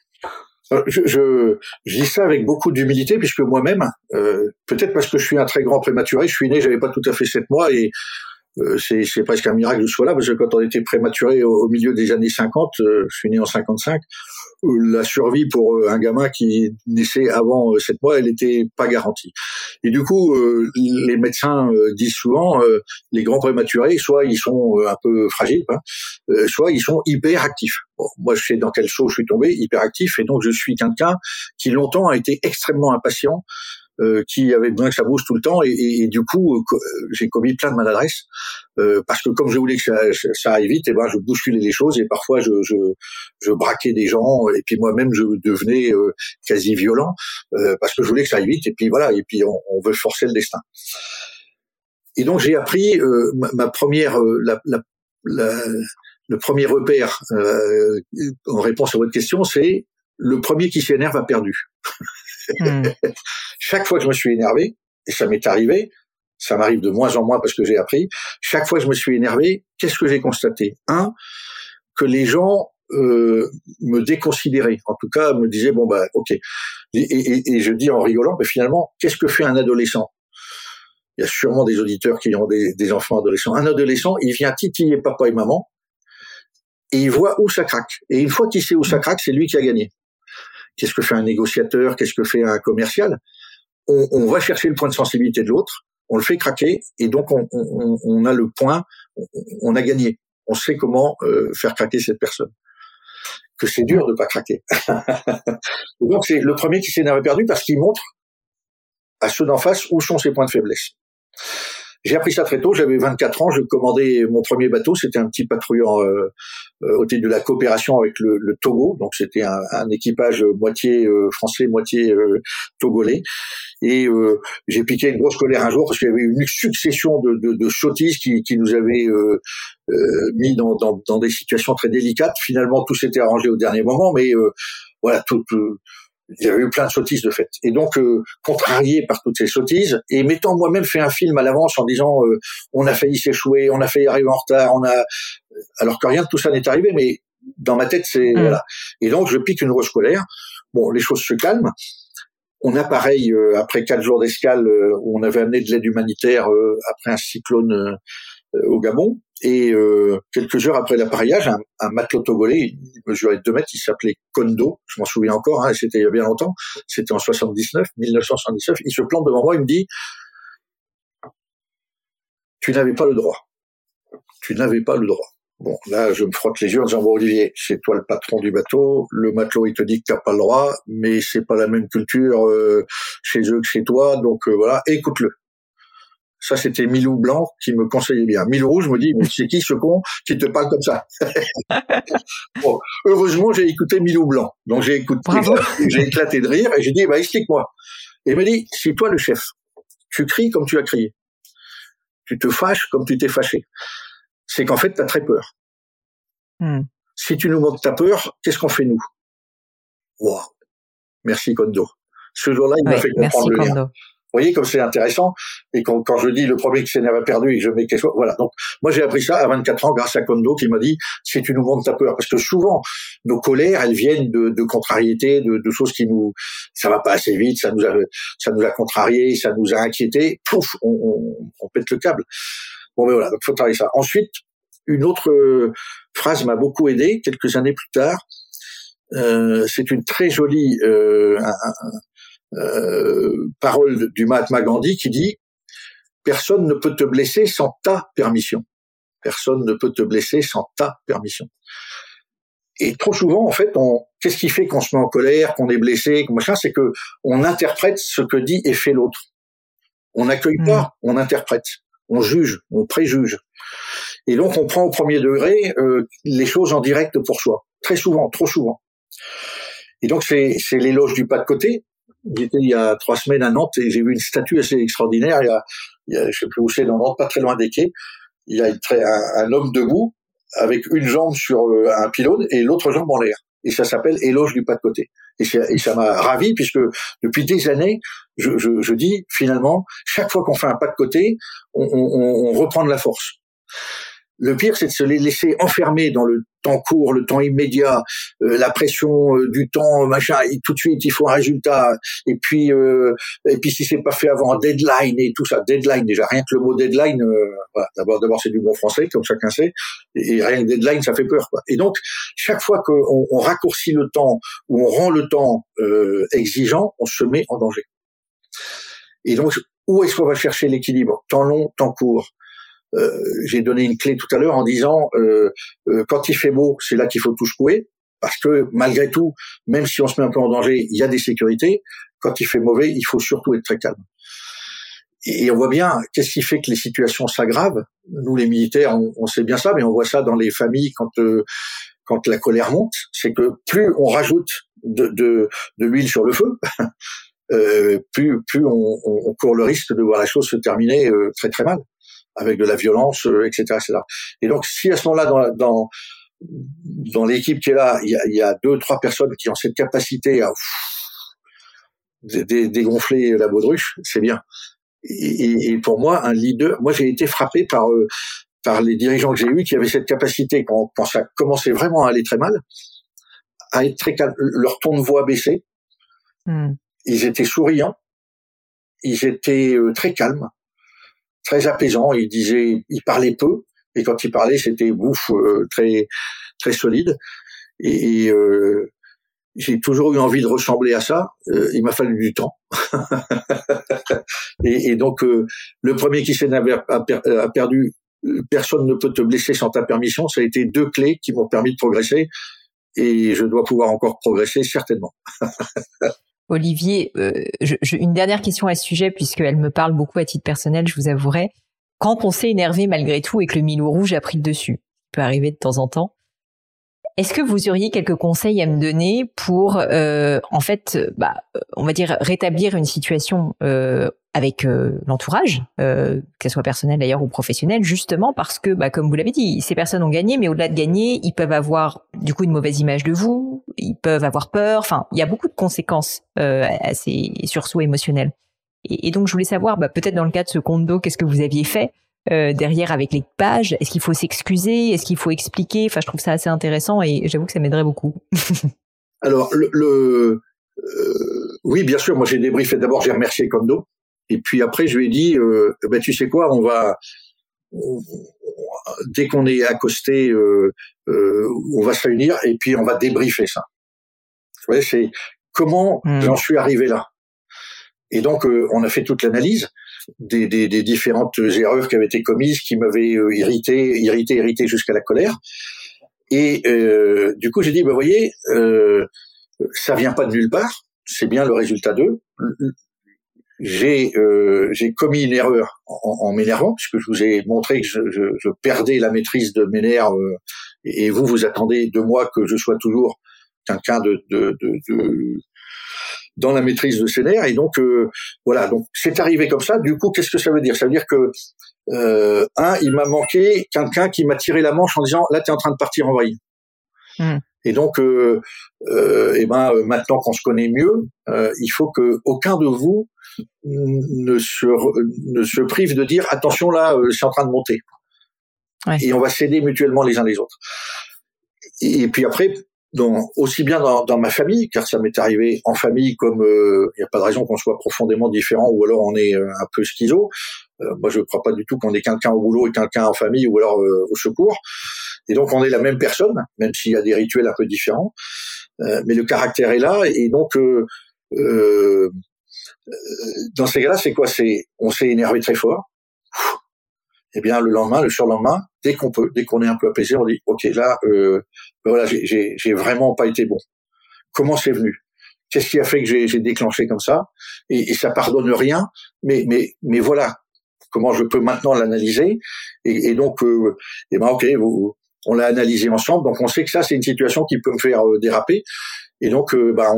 Je dis ça avec beaucoup d'humilité puisque moi-même, peut-être parce que je suis un très grand prématuré, je suis né, j'avais pas tout à fait 7 mois et c'est presque un miracle que je sois là parce que quand on était prématuré au milieu des années 50, je suis né en 55, la survie pour un gamin qui naissait avant 7 mois, elle était pas garantie. Et du coup, les médecins disent souvent, les grands prématurés, soit ils sont un peu fragiles, soit ils sont hyperactifs. Bon, moi, je sais dans quel saut je suis tombé, hyperactif, et donc je suis quelqu'un qui longtemps a été extrêmement impatient, qui avait besoin que ça bouge tout le temps, et du coup, j'ai commis plein de maladresses, parce que comme je voulais que ça aille vite, et je bousculais les choses, et parfois je braquais des gens, et puis moi-même je devenais quasi violent, parce que je voulais que ça aille vite, et puis voilà, et puis on veut forcer le destin. Et donc j'ai appris ma première, le premier repère en réponse à votre question, c'est le premier qui s'énerve a perdu. Chaque fois que je me suis énervé, et ça m'est arrivé, ça m'arrive de moins en moins parce que j'ai appris, chaque fois que je me suis énervé, qu'est-ce que j'ai constaté ? Que les gens me déconsidéraient, en tout cas me disaient ok. Et je dis en rigolant, mais finalement, qu'est-ce que fait un adolescent ? Il y a sûrement des auditeurs qui ont des enfants adolescents. Un adolescent, il vient titiller papa et maman, et il voit où ça craque. Et une fois qu'il sait où ça craque, c'est lui qui a gagné. Qu'est-ce que fait un négociateur ? Qu'est-ce que fait un commercial ? On va chercher le point de sensibilité de l'autre, on le fait craquer, et donc on a le point, on a gagné. On sait comment faire craquer cette personne. Que c'est dur de pas craquer. Donc c'est le premier qui s'énerve perdu parce qu'il montre à ceux d'en face où sont ses points de faiblesse. J'ai appris ça très tôt, j'avais 24 ans, je commandais mon premier bateau, c'était un petit patrouilleur au titre de la coopération avec le Togo, donc c'était un équipage moitié français, moitié togolais, et j'ai piqué une grosse colère un jour parce qu'il y avait une succession de sottises qui nous avaient mis dans des situations très délicates. Finalement, tout s'était arrangé au dernier moment, mais voilà, il y avait eu plein de sottises de fait. Et donc, contrarié par toutes ces sottises, et m'étant moi-même fait un film à l'avance en disant on a failli s'échouer, on a failli arriver en retard, alors que rien de tout ça n'est arrivé, mais dans ma tête, c'est voilà. Et donc, je pique une grosse colère. Bon, les choses se calment. On a pareil, après 4 jours d'escale, où on avait amené de l'aide humanitaire après un cyclone au Gabon. Et quelques heures après l'appareillage, un matelot togolais, il mesurait 2 mètres, il s'appelait Kondo, je m'en souviens encore, hein, c'était il y a bien longtemps, c'était en 1979, il se plante devant moi, il me dit « Tu n'avais pas le droit. Tu n'avais pas le droit. » Bon, là, je me frotte les yeux en disant « Bon, Olivier, c'est toi le patron du bateau, le matelot, il te dit que t'as pas le droit, mais c'est pas la même culture chez eux que chez toi, donc voilà, écoute-le. » Ça, c'était Milou Blanc qui me conseillait bien. Milou Rouge me dit, mais c'est qui ce con qui te parle comme ça? Bon, heureusement, j'ai écouté Milou Blanc. Donc, j'ai éclaté de rire et j'ai dit, explique-moi. Et il m'a dit, si toi, le chef, tu cries comme tu as crié, tu te fâches comme tu t'es fâché, c'est qu'en fait, tu as très peur. Si tu nous montres ta peur, qu'est-ce qu'on fait nous? Wow. Merci Kondo. Ce jour-là, il m'a fait comprendre le lien. Vous voyez comme c'est intéressant, et quand je dis le premier qui s'énerve perdu et que je mets quelque chose, voilà. Donc, moi j'ai appris ça à 24 ans grâce à Kondo qui m'a dit, si tu nous montres ta peur, parce que souvent, nos colères, elles viennent de contrariétés, de choses qui ça va pas assez vite, ça nous a contrariés, ça nous a inquiétés, pouf, on pète le câble. Bon, mais voilà, donc faut travailler ça. Ensuite, une autre phrase m'a beaucoup aidé, quelques années plus tard, c'est une très jolie, parole du Mahatma Gandhi qui dit « Personne ne peut te blesser sans ta permission. Personne ne peut te blesser sans ta permission. » Et trop souvent, en fait, qu'est-ce qui fait qu'on se met en colère, qu'on est blessé, machin, c'est que on interprète ce que dit et fait l'autre. On n'accueille pas, on interprète, on juge, on préjuge. Et donc, on prend au premier degré les choses en direct pour soi. Très souvent, trop souvent. Et donc, c'est l'éloge du pas de côté. J'étais il y a 3 semaines à Nantes et j'ai vu une statue assez extraordinaire. Il y a je sais plus où c'est, dans Nantes, pas très loin des quais. Il y a un homme debout avec une jambe sur un pylône et l'autre jambe en l'air. Et ça s'appelle éloge du pas de côté. Et ça m'a ravi puisque depuis des années, je dis finalement, chaque fois qu'on fait un pas de côté, on reprend de la force. Le pire, c'est de se les laisser enfermer dans le temps court, le temps immédiat, la pression du temps, machin, et tout de suite, il faut un résultat. Et puis si c'est pas fait avant, deadline et tout ça. Deadline, déjà, rien que le mot deadline, voilà, d'abord, c'est du bon français, comme chacun sait, et rien que deadline, ça fait peur, quoi. Et donc, chaque fois qu'on raccourcit le temps, ou on rend le temps exigeant, on se met en danger. Et donc, où est-ce qu'on va chercher l'équilibre? Temps long, temps court. J'ai donné une clé tout à l'heure en disant quand il fait beau, c'est là qu'il faut tout secouer, parce que malgré tout, même si on se met un peu en danger, il y a des sécurités. Quand il fait mauvais, il faut surtout être très calme. Et on voit bien qu'est-ce qui fait que les situations s'aggravent. Nous, les militaires, on sait bien ça, mais on voit ça dans les familles quand la colère monte, c'est que plus on rajoute de l'huile sur le feu, plus on court le risque de voir la chose se terminer très très mal, avec de la violence, etc., etc. Et donc, si à ce moment-là, dans l'équipe qui est là, il y a 2-3 personnes qui ont cette capacité à dégonfler la baudruche, c'est bien. Et pour moi, un leader, moi j'ai été frappé par les dirigeants que j'ai eus qui avaient cette capacité, quand ça commençait vraiment à aller très mal, à être très calme, leur ton de voix baissé. Ils étaient souriants, ils étaient très calmes, très apaisants. Ils parlaient peu, et quand ils parlaient, c'était très très solide. Et j'ai toujours eu envie de ressembler à ça. Il m'a fallu du temps. et donc le premier qui a perdu, personne ne peut te blesser sans ta permission. Ça a été 2 clés qui m'ont permis de progresser, et je dois pouvoir encore progresser certainement. Olivier, une dernière question à ce sujet, puisqu'elle me parle beaucoup à titre personnel, je vous avouerai. Quand on s'est énervé malgré tout et que le Milou rouge a pris le dessus, ça peut arriver de temps en temps, est-ce que vous auriez quelques conseils à me donner pour, en fait, on va dire, rétablir une situation avec l'entourage, qu'elle soit personnelle d'ailleurs ou professionnelle, justement parce que, comme vous l'avez dit, ces personnes ont gagné, mais au-delà de gagner, ils peuvent avoir du coup une mauvaise image de vous, ils peuvent avoir peur, enfin, il y a beaucoup de conséquences à ces sursauts émotionnels. Et donc, je voulais savoir, peut-être dans le cas de ce Kondo, qu'est-ce que vous aviez fait derrière avec l'équipage? Est-ce qu'il faut s'excuser? Est-ce qu'il faut expliquer? Enfin, je trouve ça assez intéressant et j'avoue que ça m'aiderait beaucoup. Alors, oui, bien sûr, moi j'ai débriefé. D'abord, j'ai remercié Kondo. Et puis après, je lui ai dit, tu sais quoi, on va dès qu'on est accosté, on va se réunir et puis on va débriefer ça. Vous voyez, c'est comment j'en suis arrivé là. Et donc, on a fait toute l'analyse des différentes erreurs qui avaient été commises, qui m'avaient irrité jusqu'à la colère. Et du coup, j'ai dit, vous voyez, ça vient pas de nulle part. C'est bien le résultat d'eux. J'ai commis une erreur en m'énervant, puisque je vous ai montré que je perdais la maîtrise de mes nerfs, et vous attendez de moi que je sois toujours quelqu'un dans la maîtrise de ses nerfs. Et donc voilà, donc c'est arrivé comme ça. Du coup, qu'est-ce que ça veut dire? Ça veut dire que il m'a manqué quelqu'un qui m'a tiré la manche en disant là, t'es en train de partir en vrille. Et donc maintenant qu'on se connaît mieux, il faut que aucun de vous ne se prive de dire attention là, c'est en train de monter. Ouais. Et on va s'aider mutuellement les uns les autres. Et puis après, aussi bien dans ma famille, car ça m'est arrivé en famille, comme il n'y a pas de raison qu'on soit profondément différents, ou alors on est un peu schizo. Moi, je ne crois pas du tout qu'on ait quelqu'un au boulot et quelqu'un en famille, ou alors au secours. Et donc, on est la même personne, même s'il y a des rituels un peu différents. Mais le caractère est là, et donc dans ces cas-là, c'est quoi? On s'est énervé très fort. Eh bien, le surlendemain, dès qu'on est un peu apaisé, on dit, ok, là, voilà, j'ai vraiment pas été bon. Comment c'est venu? Qu'est-ce qui a fait que j'ai déclenché comme ça? Et ça pardonne rien, mais voilà, comment je peux maintenant l'analyser? Et donc, ok, on l'a analysé ensemble, donc on sait que ça, c'est une situation qui peut me faire déraper. Et donc,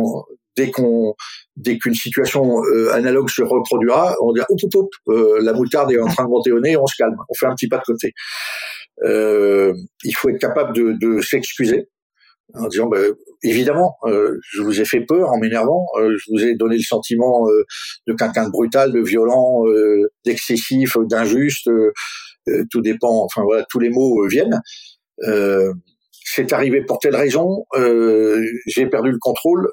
dès qu'une situation analogue se reproduira, on dira la moutarde est en train de monter au nez, on se calme, on fait un petit pas de côté. Il faut être capable de s'excuser en disant évidemment, je vous ai fait peur en m'énervant, je vous ai donné le sentiment de quelqu'un de brutal, de violent, d'excessif, d'injuste, tout dépend, enfin voilà, tous les mots viennent. C'est arrivé pour telle raison, j'ai perdu le contrôle.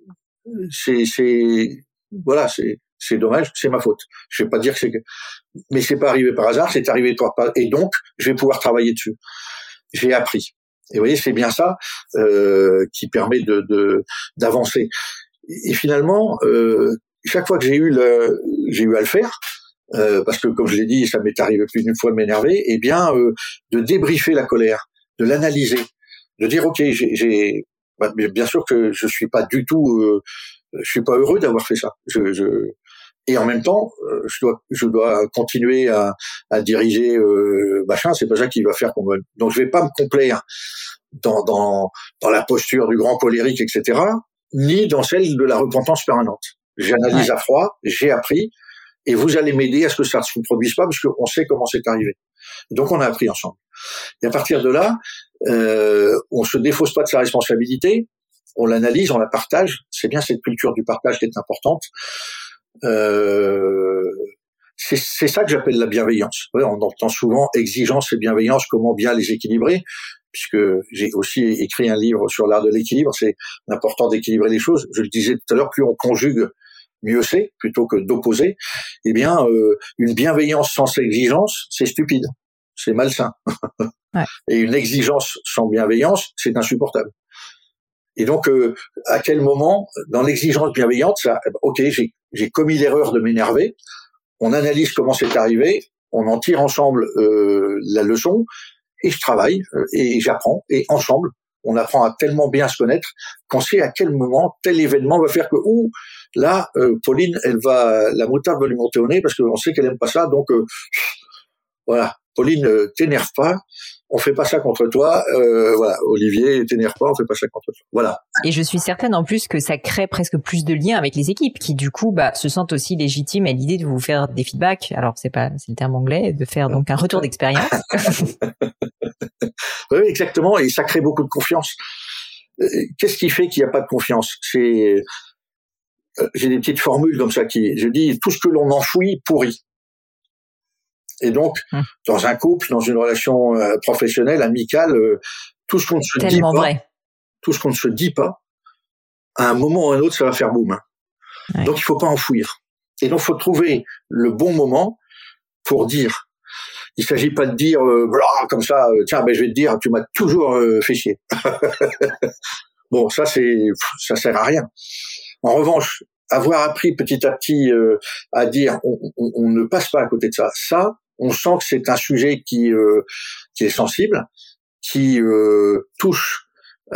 Voilà, c'est dommage, c'est ma faute. Je vais pas dire que mais c'est pas arrivé par hasard, c'est arrivé par et donc je vais pouvoir travailler dessus. J'ai appris. Et vous voyez, c'est bien ça qui permet d'avancer. Et finalement, chaque fois que j'ai eu à le faire, parce que comme je l'ai dit, ça m'est arrivé plus d'une fois de m'énerver, eh bien de débriefer la colère, de l'analyser, de dire ok, bien sûr que je suis pas du tout, je suis pas heureux d'avoir fait ça. Et en même temps, je dois continuer à diriger machin. C'est pas ça qui va faire qu'on va. Donc je vais pas me complaire dans la posture du grand colérique, etc., ni dans celle de la repentance permanente. J'analyse à froid, j'ai appris, et vous allez m'aider à ce que ça ne se produise pas, parce qu'on sait comment c'est arrivé. Donc on a appris ensemble. Et à partir de là, on se défausse pas de sa responsabilité, on l'analyse, on la partage. C'est bien cette culture du partage qui est importante. C'est ça que j'appelle la bienveillance. Ouais, on entend souvent exigence et bienveillance, comment bien les équilibrer, puisque j'ai aussi écrit un livre sur l'art de l'équilibre. C'est important d'équilibrer les choses. Je le disais tout à l'heure, plus on conjugue, mieux c'est, plutôt que d'opposer. Eh bien, une bienveillance sans exigence, c'est stupide, c'est malsain. Ouais. Et une exigence sans bienveillance, c'est insupportable. Et donc, à quel moment, dans l'exigence bienveillante, ok, j'ai commis l'erreur de m'énerver, on analyse comment c'est arrivé, on en tire ensemble la leçon, et je travaille, et j'apprends, et ensemble, on apprend à tellement bien se connaître qu'on sait à quel moment tel événement va faire que, là, Pauline, la moutarde va lui monter au nez parce qu'on sait qu'elle aime pas ça, donc voilà, Pauline, t'énerve pas, on fait pas ça contre toi, voilà, Olivier, t'énerve pas, on fait pas ça contre toi, voilà. Et je suis certaine en plus que ça crée presque plus de liens avec les équipes qui du coup se sentent aussi légitimes à l'idée de vous faire des feedbacks. Alors c'est le terme anglais, de faire donc un retour d'expérience. Oui, exactement, et ça crée beaucoup de confiance. Qu'est-ce qui fait qu'il n'y a pas de confiance? J'ai des petites formules comme ça je dis tout ce que l'on enfouit pourrit. Et donc, dans un couple, dans une relation professionnelle, amicale, tout ce qu'on ne se dit pas, vrai. Tout ce qu'on ne se dit pas, à un moment ou à un autre, ça va faire boum. Ouais. Donc, il faut pas enfouir. Et donc, il faut trouver le bon moment pour dire. Il s'agit pas de dire comme ça, tiens, je vais te dire, tu m'as toujours fait chier. Bon, ça sert à rien. En revanche, avoir appris petit à petit à dire, on ne passe pas à côté de ça. Ça, on sent que c'est un sujet qui est sensible, qui touche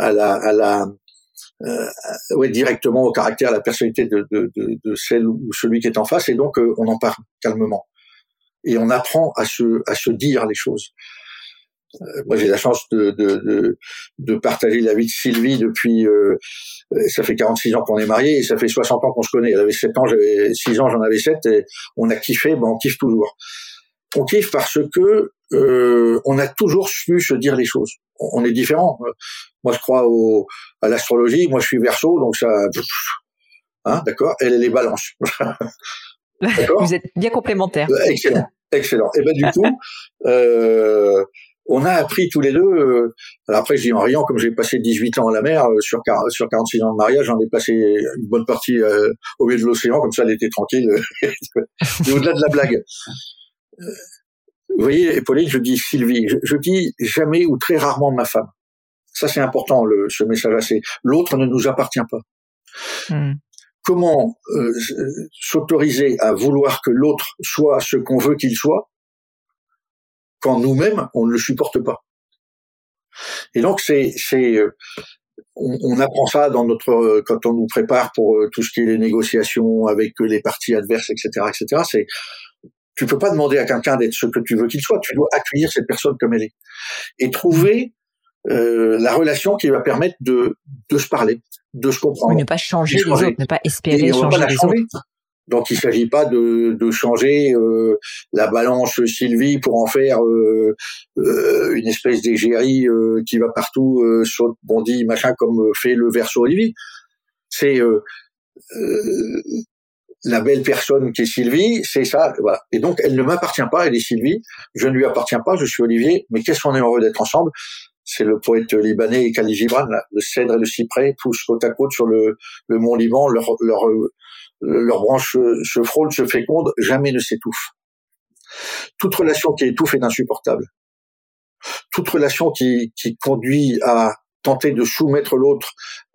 directement au caractère, à la personnalité de celle ou celui qui est en face, et donc on en parle calmement. Et on apprend à se dire les choses. Moi, j'ai la chance de partager la vie de Sylvie depuis, ça fait 46 ans qu'on est mariés, et ça fait 60 ans qu'on se connaît. Elle avait 7 ans, j'avais 6 ans, j'en avais 7, et on a kiffé, on kiffe toujours. On kiffe parce que on a toujours su se dire les choses. On est différents. Moi, je crois à l'astrologie. Moi, je suis Verseau, donc ça, d'accord. Elle est Balance. D'accord. Vous êtes bien complémentaires. Excellent. Et du coup, on a appris tous les deux. Alors après, je dis en riant, comme j'ai passé 18 ans à la mer, sur 46 ans de mariage, j'en ai passé une bonne partie au milieu de l'océan, comme ça, elle était tranquille. Mais au-delà de la blague. Vous voyez, Pauline, je dis Sylvie, je dis jamais ou très rarement ma femme. Ça, c'est important, ce message-là, c'est l'autre ne nous appartient pas. Comment s'autoriser à vouloir que l'autre soit ce qu'on veut qu'il soit quand nous-mêmes, on ne le supporte pas. Et donc, on apprend ça quand on nous prépare pour tout ce qui est les négociations avec les parties adverses, etc. Tu peux pas demander à quelqu'un d'être ce que tu veux qu'il soit. Tu dois accueillir cette personne comme elle est et trouver la relation qui va permettre de se parler, de se comprendre. Ne pas changer les autres, ne pas espérer changer les autres. Donc il s'agit pas de changer la Balance Sylvie pour en faire une espèce d'égérie qui va partout, saute, bondit, machin, comme fait le Verseau Olivier. C'est la belle personne qui est Sylvie, c'est ça, voilà. Et donc, elle ne m'appartient pas, elle est Sylvie, je ne lui appartiens pas, je suis Olivier, mais qu'est-ce qu'on est heureux d'être ensemble. C'est le poète libanais Khalil Gibran, là, le cèdre et le cyprès poussent côte à côte sur le mont Liban, leurs branches se frôlent, se fécondent, jamais ne s'étouffent. Toute relation qui étouffe est insupportable. Toute relation qui conduit à tenter de soumettre l'autre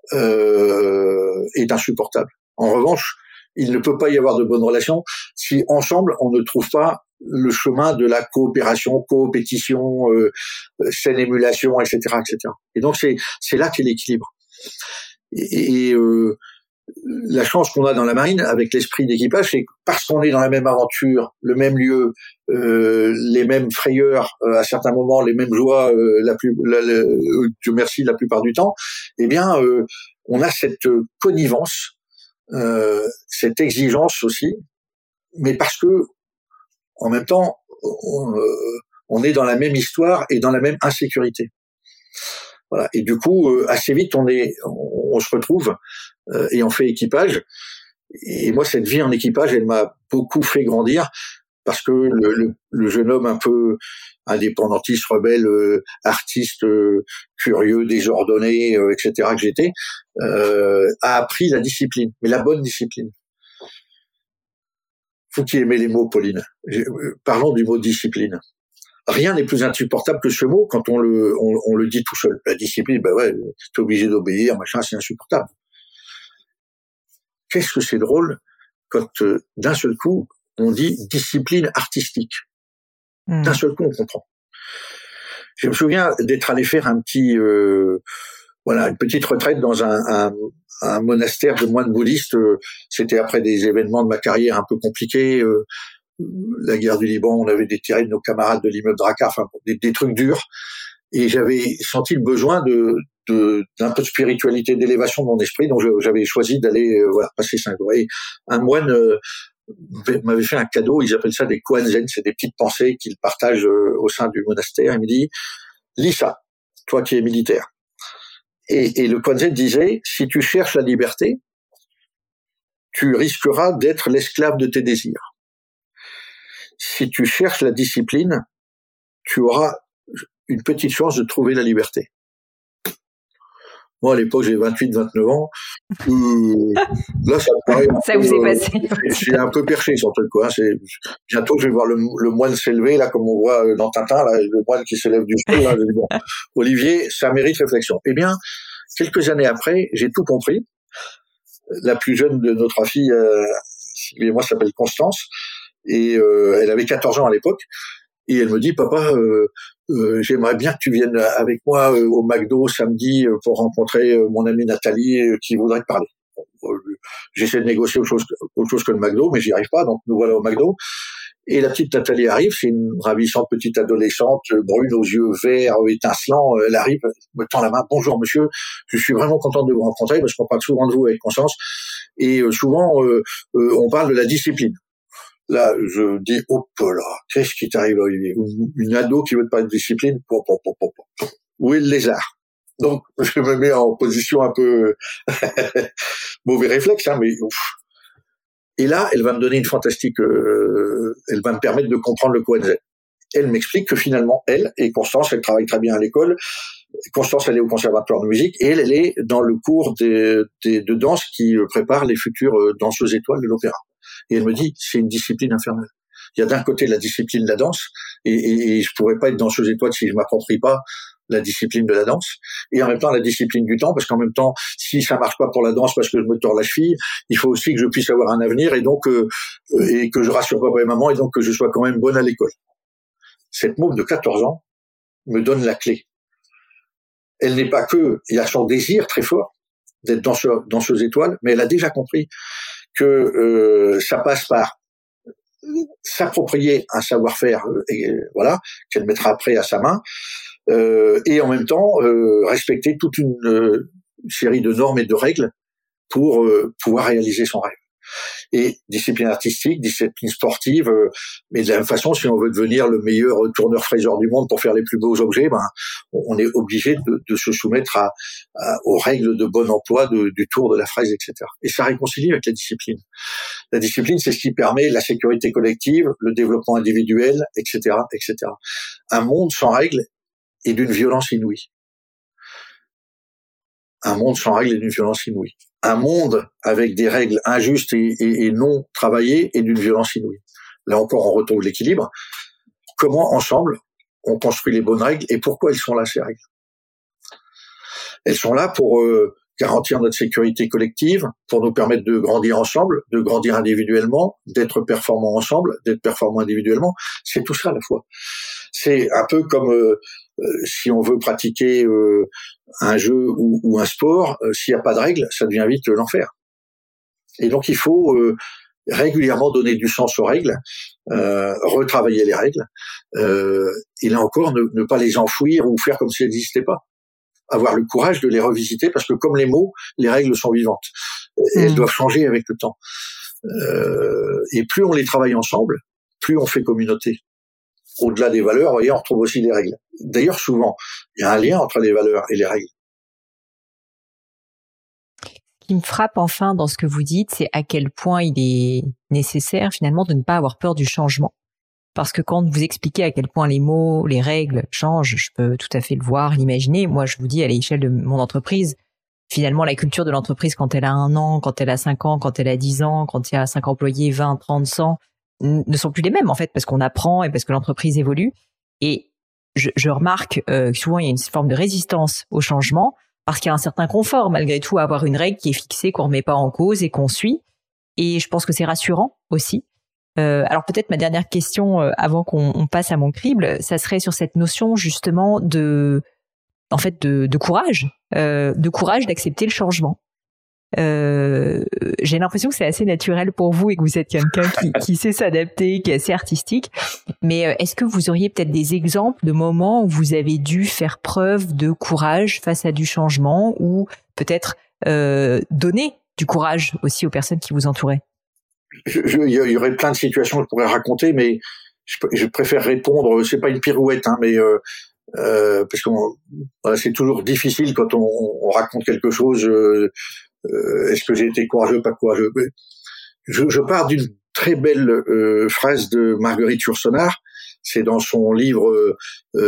est insupportable. En revanche, il ne peut pas y avoir de bonnes relations si ensemble on ne trouve pas le chemin de la coopération, coopétition, saine émulation, etc., etc. Et donc c'est là qu'est l'équilibre. Et la chance qu'on a dans la marine avec l'esprit d'équipage, c'est que parce qu'on est dans la même aventure, le même lieu, les mêmes frayeurs à certains moments, les mêmes joies, Dieu merci, la plupart du temps, eh bien on a cette connivence. Cette exigence aussi, mais parce que en même temps on est dans la même histoire et dans la même insécurité. Voilà. Et du coup, assez vite on se retrouve et on fait équipage. Et moi, cette vie en équipage, elle m'a beaucoup fait grandir parce que le jeune homme un peu indépendantiste, rebelle, artiste, curieux, désordonné, etc. que j'étais, a appris la discipline, mais la bonne discipline. Vous qui aimez les mots, Pauline, parlons du mot discipline. Rien n'est plus insupportable que ce mot quand on le dit tout seul. La discipline, t'es obligé d'obéir, machin, c'est insupportable. Qu'est-ce que c'est drôle quand d'un seul coup on dit discipline artistique. D'un seul coup on comprend. Je me souviens d'être allé faire une petite retraite dans un monastère de moines bouddhistes. C'était après des événements de ma carrière un peu compliqués. La guerre du Liban, on avait déterré de nos camarades de l'immeuble Drakkar, enfin des trucs durs. Et j'avais senti le besoin d'un peu de spiritualité, d'élévation de mon esprit, donc j'avais choisi d'aller passer 5 jours. Et un moine m'avait fait un cadeau, ils appellent ça des koan zen, c'est des petites pensées qu'ils partagent au sein du monastère. Il me dit, lis ça, toi qui es militaire. Et le koan zen disait, si tu cherches la liberté, tu risqueras d'être l'esclave de tes désirs. Si tu cherches la discipline, tu auras une petite chance de trouver la liberté. Moi, à l'époque, j'ai 28, 29 ans. Là, ça me paraît ça vous est passé. C'est un peu perché, son truc, quoi. Bientôt, je vais voir le moine s'élever, là, comme on voit dans Tintin, là, le moine qui s'élève du sol, là. Bon, Olivier, ça mérite réflexion. Eh bien, quelques années après, j'ai tout compris. La plus jeune de nos 3 filles, Sylvie et moi, s'appelle Constance, et elle avait 14 ans à l'époque, et elle me dit, papa, j'aimerais bien que tu viennes avec moi au McDo samedi pour rencontrer mon amie Nathalie qui voudrait te parler. J'essaie de négocier autre chose que le McDo, mais j'y arrive pas, donc nous voilà au McDo. Et la petite Nathalie arrive, c'est une ravissante petite adolescente, brune aux yeux verts, étincelants. Elle arrive, me tend la main. Bonjour monsieur, je suis vraiment contente de vous rencontrer parce qu'on parle souvent de vous avec Constance. Et souvent, on parle de la discipline. Là, je dis, oh là, qu'est-ce qui t'arrive, Olivier? Une ado qui veut te parler de discipline? Où est le lézard? Donc, je me mets en position un peu mauvais réflexe, hein, mais ouf. Et là, elle va me donner une fantastique, elle va me permettre de comprendre le Koenzai. Elle m'explique que finalement, elle et Constance, elle travaille très bien à l'école. Constance, elle est au conservatoire de musique et elle est dans le cours de danse qui prépare les futures danseuses étoiles de l'opéra. Et elle me dit, c'est une discipline infernale. Il y a d'un côté la discipline de la danse, et je pourrais pas être danseuse étoile si je m'approprie pas la discipline de la danse, et en même temps la discipline du temps, parce qu'en même temps, si ça marche pas pour la danse parce que je me tords la cheville, il faut aussi que je puisse avoir un avenir, et donc et que je rassure papa et maman, et donc que je sois quand même bonne à l'école. Cette môme de 14 ans me donne la clé. Elle n'est pas que, il y a son désir très fort d'être danseuse étoile, mais elle a déjà compris que ça passe par s'approprier un savoir-faire, voilà, qu'elle mettra après à sa main, et en même temps respecter toute une série de normes et de règles pour pouvoir réaliser son rêve. Et discipline artistique, discipline sportive, mais de la même façon, si on veut devenir le meilleur tourneur-fraiseur du monde pour faire les plus beaux objets, on est obligé de se soumettre aux règles de bon emploi du tour de la fraise, etc. Et ça réconcilie avec la discipline. La discipline, c'est ce qui permet la sécurité collective, le développement individuel, etc., etc. Un monde sans règles est d'une violence inouïe. Un monde sans règles est d'une violence inouïe. Un monde avec des règles injustes et non travaillées est d'une violence inouïe. Là encore, on retrouve l'équilibre. Comment, ensemble, on construit les bonnes règles et pourquoi elles sont là, ces règles? Elles sont là pour garantir notre sécurité collective, pour nous permettre de grandir ensemble, de grandir individuellement, d'être performants ensemble, d'être performants individuellement. C'est tout ça à la fois. C'est un peu comme si on veut pratiquer un jeu ou un sport, s'il n'y a pas de règles, ça devient vite l'enfer. Et donc il faut régulièrement donner du sens aux règles, retravailler les règles, et là encore ne pas les enfouir ou faire comme si elles n'existaient pas. Avoir le courage de les revisiter, parce que comme les mots, les règles sont vivantes. Elles doivent changer avec le temps. Et plus on les travaille ensemble, plus on fait communauté. Au-delà des valeurs, vous voyez, on retrouve aussi les règles. D'ailleurs, souvent, il y a un lien entre les valeurs et les règles. Ce qui me frappe enfin dans ce que vous dites, c'est à quel point il est nécessaire finalement de ne pas avoir peur du changement. Parce que quand vous expliquez à quel point les mots, les règles changent, je peux tout à fait le voir, l'imaginer. Moi, je vous dis, à l'échelle de mon entreprise, finalement, la culture de l'entreprise, quand elle a 1 an, quand elle a 5 ans, quand elle a 10 ans, quand il y a 5 employés, 20, 30, 100, ne sont plus les mêmes, en fait, parce qu'on apprend et parce que l'entreprise évolue. Et je remarque souvent, il y a une forme de résistance au changement, parce qu'il y a un certain confort, malgré tout, à avoir une règle qui est fixée, qu'on remet pas en cause et qu'on suit. Et je pense que c'est rassurant aussi. Alors peut-être ma dernière question avant qu'on passe à mon crible, ça serait sur cette notion justement de courage, de courage d'accepter le changement. J'ai l'impression que c'est assez naturel pour vous et que vous êtes quelqu'un qui sait s'adapter, qui est assez artistique. Mais est-ce que vous auriez peut-être des exemples de moments où vous avez dû faire preuve de courage face à du changement, ou peut-être donner du courage aussi aux personnes qui vous entouraient? Il y aurait plein de situations que je pourrais raconter, mais je préfère répondre. C'est pas une pirouette, hein, mais parce que c'est toujours difficile quand on raconte quelque chose. Est-ce que j'ai été courageux, pas courageux? Je pars d'une très belle phrase de Marguerite Yourcenar. C'est dans son livre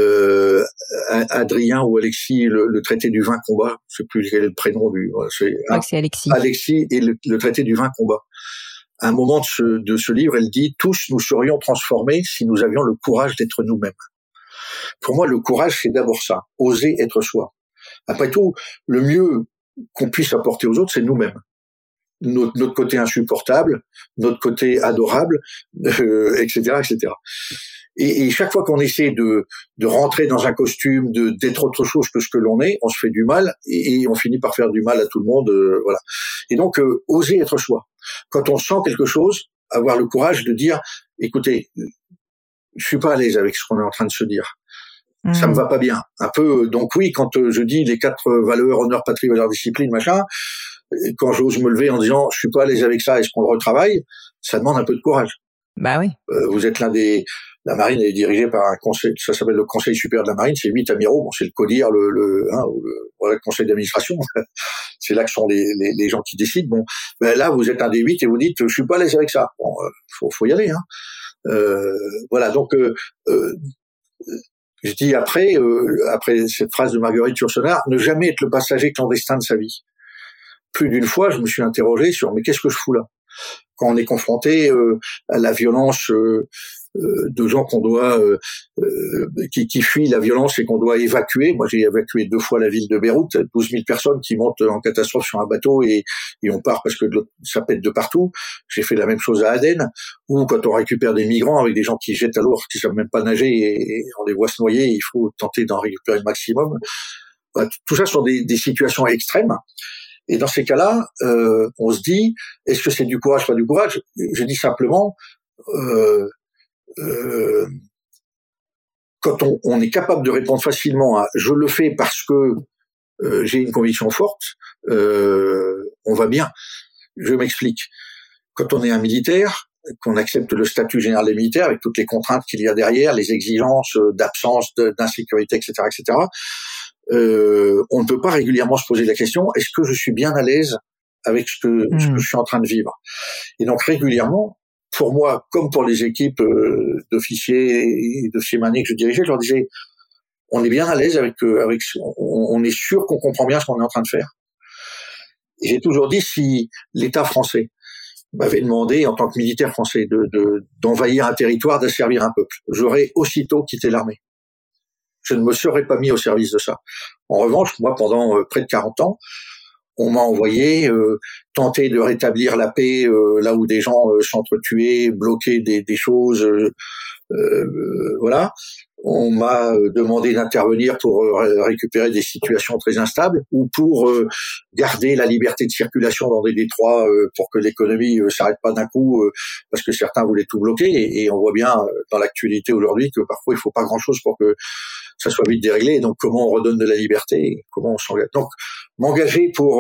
Adrien ou Alexis, le traité du 20 combats. Je sais plus quel est le prénom c'est Alexis. Alexis et le traité du 20 combats. À un moment de ce livre, elle dit: tous nous serions transformés si nous avions le courage d'être nous-mêmes. Pour moi, le courage, c'est d'abord ça, oser être soi. Après tout, le mieux qu'on puisse apporter aux autres, c'est nous-mêmes. Notre côté insupportable, notre côté adorable, etc., etc. Et chaque fois qu'on essaie de rentrer dans un costume, d'être autre chose que ce que l'on est, on se fait du mal et on finit par faire du mal à tout le monde, voilà. Et donc, oser être soi. Quand on sent quelque chose, avoir le courage de dire: écoutez, je suis pas à l'aise avec ce qu'on est en train de se dire. Ça me va pas bien. Un peu, donc oui, quand je dis les 4 valeurs, honneur, patrie, valeur, discipline, machin, quand j'ose me lever en disant je suis pas à l'aise avec ça, est-ce qu'on le retravaille, ça demande un peu de courage. Bah oui. Vous êtes la marine est dirigée par un conseil, ça s'appelle le conseil supérieur de la marine, c'est 8 amiraux, bon, c'est le CODIR, le conseil d'administration, c'est là que sont les gens qui décident. Bon, ben là vous êtes un des 8 et vous dites je suis pas à l'aise avec ça. Bon, faut y aller, hein. Voilà, donc je dis après cette phrase de Marguerite Yourcenar, ne jamais être le passager clandestin de sa vie. Plus d'une fois, je me suis interrogé sur mais qu'est-ce que je fous là ? Quand on est confronté à la violence de gens qu'on doit qui fuient la violence et qu'on doit évacuer. Moi, j'ai évacué 2 fois la ville de Beyrouth, 12 000 personnes qui montent en catastrophe sur un bateau et on part parce que ça pète de partout. J'ai fait la même chose à Aden, où quand on récupère des migrants avec des gens qui jettent à l'eau, qui savent même pas nager et on les voit se noyer, il faut tenter d'en récupérer le maximum. Tout ça sont des situations extrêmes. Et dans ces cas-là, on se dit, est-ce que c'est du courage, pas du courage ? Je dis simplement, quand on est capable de répondre facilement à « je le fais parce que j'ai une conviction forte », on va bien. Je m'explique. Quand on est un militaire, qu'on accepte le statut général des militaires avec toutes les contraintes qu'il y a derrière, les exigences d'absence, d'insécurité, etc., etc., on ne peut pas régulièrement se poser la question: est-ce que je suis bien à l'aise avec ce que je suis en train de vivre ? Et donc régulièrement, pour moi, comme pour les équipes d'officiers et d'officiers maniés que je dirigeais, je leur disais: on est bien à l'aise avec on est sûr qu'on comprend bien ce qu'on est en train de faire. Et j'ai toujours dit, si l'État français m'avait demandé, en tant que militaire français, d'envahir un territoire, d'asservir un peuple, j'aurais aussitôt quitté l'armée. Je ne me serais pas mis au service de ça. En revanche, moi, pendant près de 40 ans, on m'a envoyé tenter de rétablir la paix là où des gens s'entretuaient, bloquer des choses, voilà. On m'a demandé d'intervenir pour récupérer des situations très instables ou pour garder la liberté de circulation dans des détroits pour que l'économie s'arrête pas d'un coup parce que certains voulaient tout bloquer et on voit bien dans l'actualité aujourd'hui que parfois il faut pas grand-chose pour que ça soit vite déréglé. Et donc comment on redonne de la liberté, comment on s'engage. Donc m'engager pour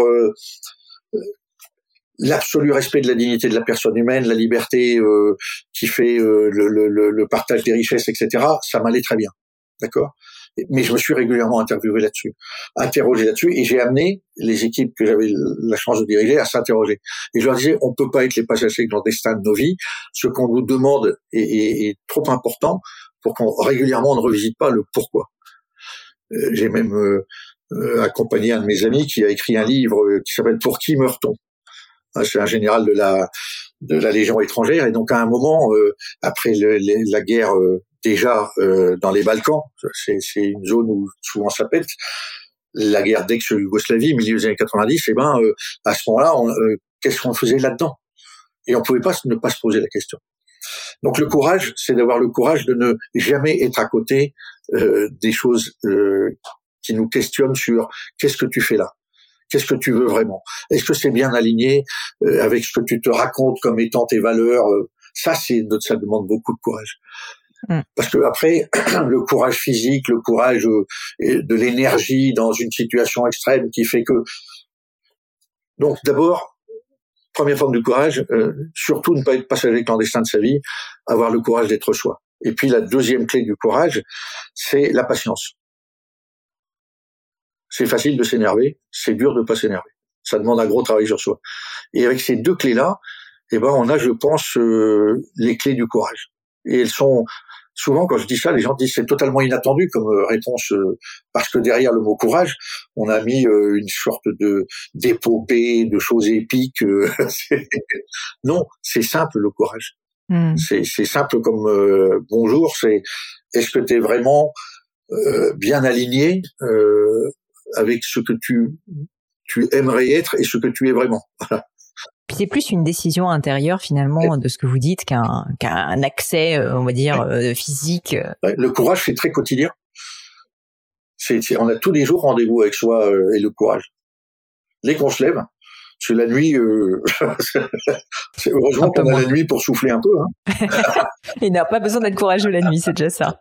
l'absolu respect de la dignité de la personne humaine, la liberté qui fait le partage des richesses, etc., ça m'allait très bien, d'accord ? Mais je me suis régulièrement interrogé là-dessus, et j'ai amené les équipes que j'avais la chance de diriger à s'interroger. Et je leur disais, on peut pas être les passagers clandestins de nos vies, ce qu'on nous demande est trop important pour qu'on régulièrement ne revisite pas le pourquoi. J'ai même accompagné un de mes amis qui a écrit un livre qui s'appelle « Pour qui meurt-on ?» C'est un général de la Légion étrangère, et donc à un moment, après la guerre déjà dans les Balkans, c'est une zone où souvent ça pète, la guerre d'ex-Yougoslavie, milieu des années 90, à ce moment-là, qu'est-ce qu'on faisait là-dedans ? Et on pouvait pas ne pas se poser la question. Donc le courage, c'est d'avoir le courage de ne jamais être à côté des choses qui nous questionnent sur qu'est-ce que tu fais là ? Qu'est-ce que tu veux vraiment ? Est-ce que c'est bien aligné avec ce que tu te racontes comme étant tes valeurs ? Ça demande beaucoup de courage. Parce que après, le courage physique, le courage de l'énergie dans une situation extrême qui fait que... Donc d'abord, première forme du courage, surtout ne pas être passager clandestin de sa vie, avoir le courage d'être soi. Et puis la deuxième clé du courage, c'est la patience. C'est facile de s'énerver, c'est dur de pas s'énerver. Ça demande un gros travail sur soi. Et avec ces 2 clés-là, on a, je pense, les clés du courage. Et souvent quand je dis ça, les gens disent c'est totalement inattendu comme réponse, parce que derrière le mot courage, on a mis une sorte d'épopée, de choses épiques. Non, c'est simple le courage. C'est simple comme bonjour. C'est est-ce que tu es vraiment bien aligné avec ce que tu aimerais être et ce que tu es vraiment. Voilà. Puis c'est plus une décision intérieure finalement de ce que vous dites qu'un accès, on va dire, physique. Le courage, c'est très quotidien. On a tous les jours rendez-vous avec soi et le courage. Dès qu'on se lève, parce que la nuit, c'est heureusement qu'on a la nuit pour souffler un peu. Hein. Il n'a pas besoin d'être courageux la nuit, c'est déjà ça.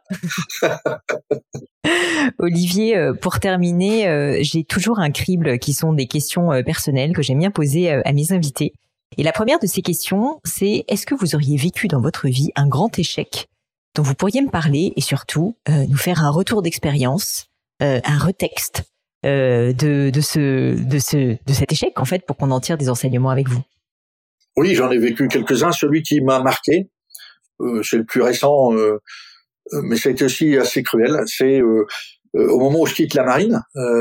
Olivier, pour terminer, j'ai toujours un crible qui sont des questions personnelles que j'aime bien poser à mes invités. Et la première de ces questions, c'est est-ce que vous auriez vécu dans votre vie un grand échec dont vous pourriez me parler et surtout nous faire un retour d'expérience, un retexte de cet échec en fait pour qu'on en tire des enseignements avec vous. Oui, j'en ai vécu quelques-uns. Celui qui m'a marqué, c'est le plus récent, mais ça a été aussi assez cruel. C'est au moment où je quitte la marine,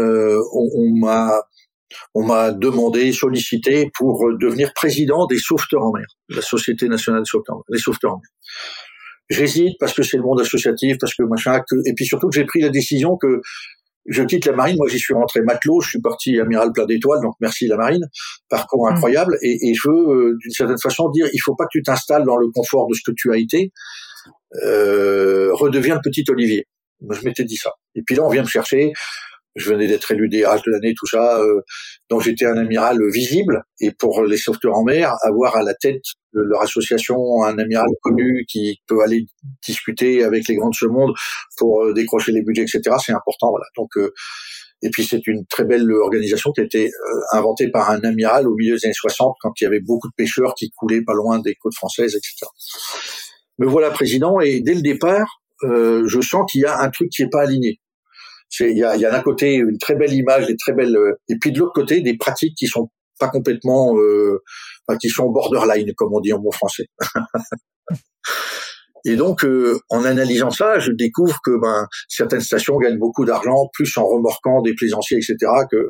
on m'a demandé, sollicité pour devenir président des sauveteurs en mer, la Société nationale des sauveteurs en mer. J'hésite parce que c'est le monde associatif, parce que machin, et puis surtout que j'ai pris la décision que je quitte la marine. Moi, j'y suis rentré matelot, je suis parti amiral plein d'étoiles, donc merci la marine, parcours incroyable, et je veux d'une certaine façon dire, il faut pas que tu t'installes dans le confort de ce que tu as été, redeviens le petit Olivier. Moi, je m'étais dit ça. Et puis là, on vient me chercher. Je venais d'être élu DRH de l'année, tout ça. Donc j'étais un amiral visible. Et pour les sauveteurs en mer, avoir à la tête de leur association un amiral connu qui peut aller discuter avec les grands de ce monde pour décrocher les budgets, etc., c'est important. Voilà. Donc et puis c'est une très belle organisation qui a été inventée par un amiral au milieu des années 60, quand il y avait beaucoup de pêcheurs qui coulaient pas loin des côtes françaises, etc. Me voilà président, et dès le départ, je sens qu'il y a un truc qui est pas aligné. Il y a d'un côté une très belle image, des très belles, et puis de l'autre côté des pratiques qui sont pas complètement, qui sont borderline, comme on dit en bon français. Et donc, en analysant ça, je découvre que certaines stations gagnent beaucoup d'argent, plus en remorquant des plaisanciers, etc.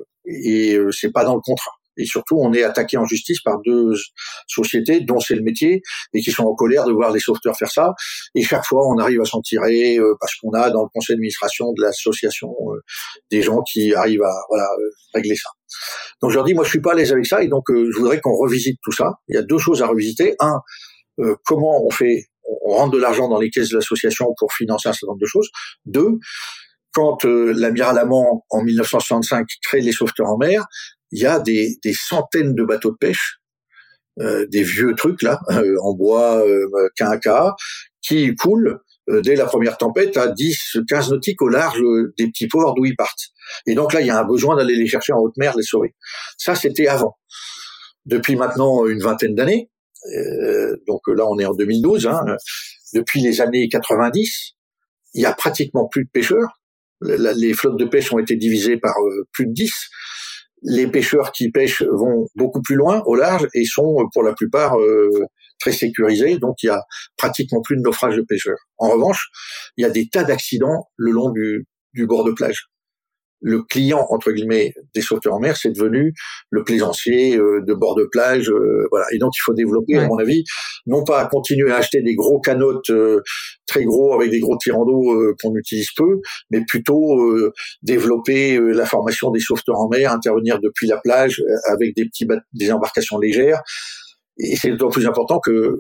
Et c'est pas dans le contrat. Et surtout, on est attaqué en justice par deux sociétés dont c'est le métier et qui sont en colère de voir les sauveteurs faire ça. Et chaque fois, on arrive à s'en tirer parce qu'on a dans le conseil d'administration de l'association des gens qui arrivent à régler ça. Donc, je leur dis, moi, je suis pas à l'aise avec ça, et donc je voudrais qu'on revisite tout ça. Il y a deux choses à revisiter. Un, comment on rentre de l'argent dans les caisses de l'association pour financer un certain nombre de choses. Deux, quand l'amiral Hamon, en 1965, crée les sauveteurs en mer, il y a des centaines de bateaux de pêche, des vieux trucs là, en bois, quinca, qui coulent dès la première tempête à 10-15 nautiques au large des petits ports d'où ils partent. Et donc là, il y a un besoin d'aller les chercher en haute mer, les sauver. Ça, c'était avant. Depuis maintenant une vingtaine d'années, donc là on est en 2012, depuis les années 90, il y a pratiquement plus de pêcheurs. Les flottes de pêche ont été divisées par plus de 10. Les pêcheurs qui pêchent vont beaucoup plus loin, au large, et sont pour la plupart très sécurisés, donc il y a pratiquement plus de naufrages de pêcheurs. En revanche, il y a des tas d'accidents le long du bord de plage. Le client, entre guillemets, des sauveteurs en mer, c'est devenu le plaisancier de bord de plage, voilà. Et donc, il faut développer, à mon avis, non pas continuer à acheter des gros canotes très gros avec des gros tirants d'eau qu'on utilise peu, mais plutôt développer la formation des sauveteurs en mer, intervenir depuis la plage avec des embarcations légères. Et c'est d'autant plus important que,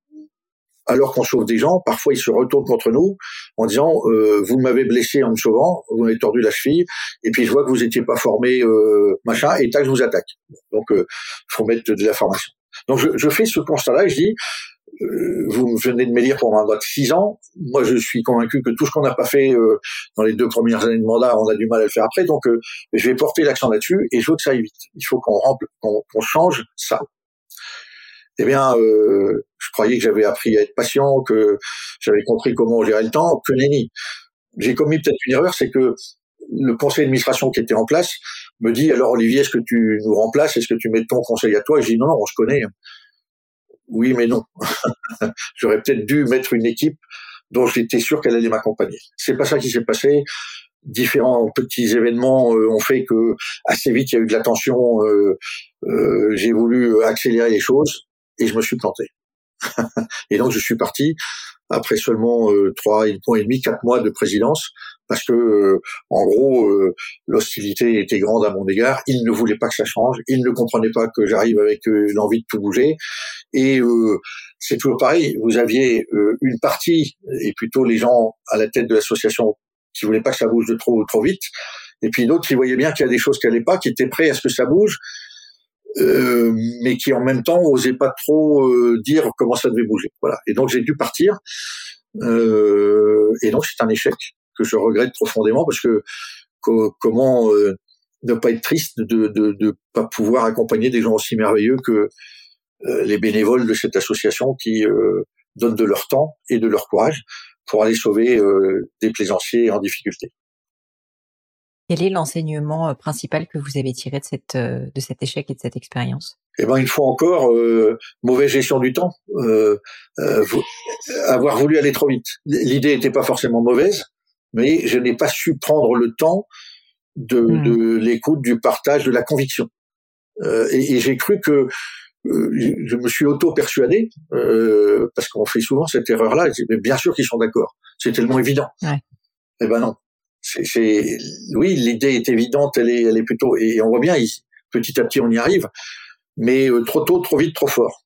alors qu'on sauve des gens, parfois ils se retournent contre nous en disant vous m'avez blessé en me sauvant, vous m'avez tordu la cheville, et puis je vois que vous étiez pas formé, machin, et tac, je vous attaque. Donc faut mettre de la formation. Donc je fais ce constat-là, et je dis vous venez de m'élire pour un mandat de 6 ans, moi je suis convaincu que tout ce qu'on n'a pas fait dans les 2 premières années de mandat, on a du mal à le faire après, donc je vais porter l'accent là-dessus, et je veux que ça aille vite. Il faut qu'on change ça. Eh bien, je croyais que j'avais appris à être patient, que j'avais compris comment gérer le temps, que nenni. J'ai commis peut-être une erreur, c'est que le conseil d'administration qui était en place me dit, alors Olivier, est-ce que tu nous remplaces, est-ce que tu mets ton conseil à toi? Et je dis, non, on se connaît. Oui, mais non. J'aurais peut-être dû mettre une équipe dont j'étais sûr qu'elle allait m'accompagner. C'est pas ça qui s'est passé. Différents petits événements ont fait que assez vite il y a eu de la tension. J'ai voulu accélérer les choses et je me suis planté. Et donc je suis parti après seulement 3 mois et demi, 4 mois de présidence, parce que en gros l'hostilité était grande à mon égard. Ils ne voulaient pas que ça change, ils ne comprenaient pas que j'arrive avec l'envie de tout bouger. Et c'est toujours pareil. Vous aviez une partie, et plutôt les gens à la tête de l'association, qui voulaient pas que ça bouge de trop vite, et puis d'autres qui voyaient bien qu'il y a des choses qui allaient pas, qui étaient prêts à ce que ça bouge, mais qui en même temps osaient pas trop dire comment ça devait bouger. Voilà. Et donc j'ai dû partir, et donc c'est un échec que je regrette profondément, parce que comment ne pas être triste de pas pouvoir accompagner des gens aussi merveilleux que les bénévoles de cette association qui donnent de leur temps et de leur courage pour aller sauver des plaisanciers en difficulté. Quel est l'enseignement principal que vous avez tiré de cet échec et de cette expérience? Eh ben, une fois encore, mauvaise gestion du temps. Avoir voulu aller trop vite. L'idée n'était pas forcément mauvaise, mais je n'ai pas su prendre le temps de l'écoute, du partage, de la conviction. Et j'ai cru que je me suis auto-persuadé, parce qu'on fait souvent cette erreur-là, mais bien sûr qu'ils sont d'accord. C'est tellement évident. Ouais. Eh ben non. Oui, l'idée est évidente, elle est plutôt, et on voit bien, petit à petit on y arrive, mais trop tôt, trop vite, trop fort.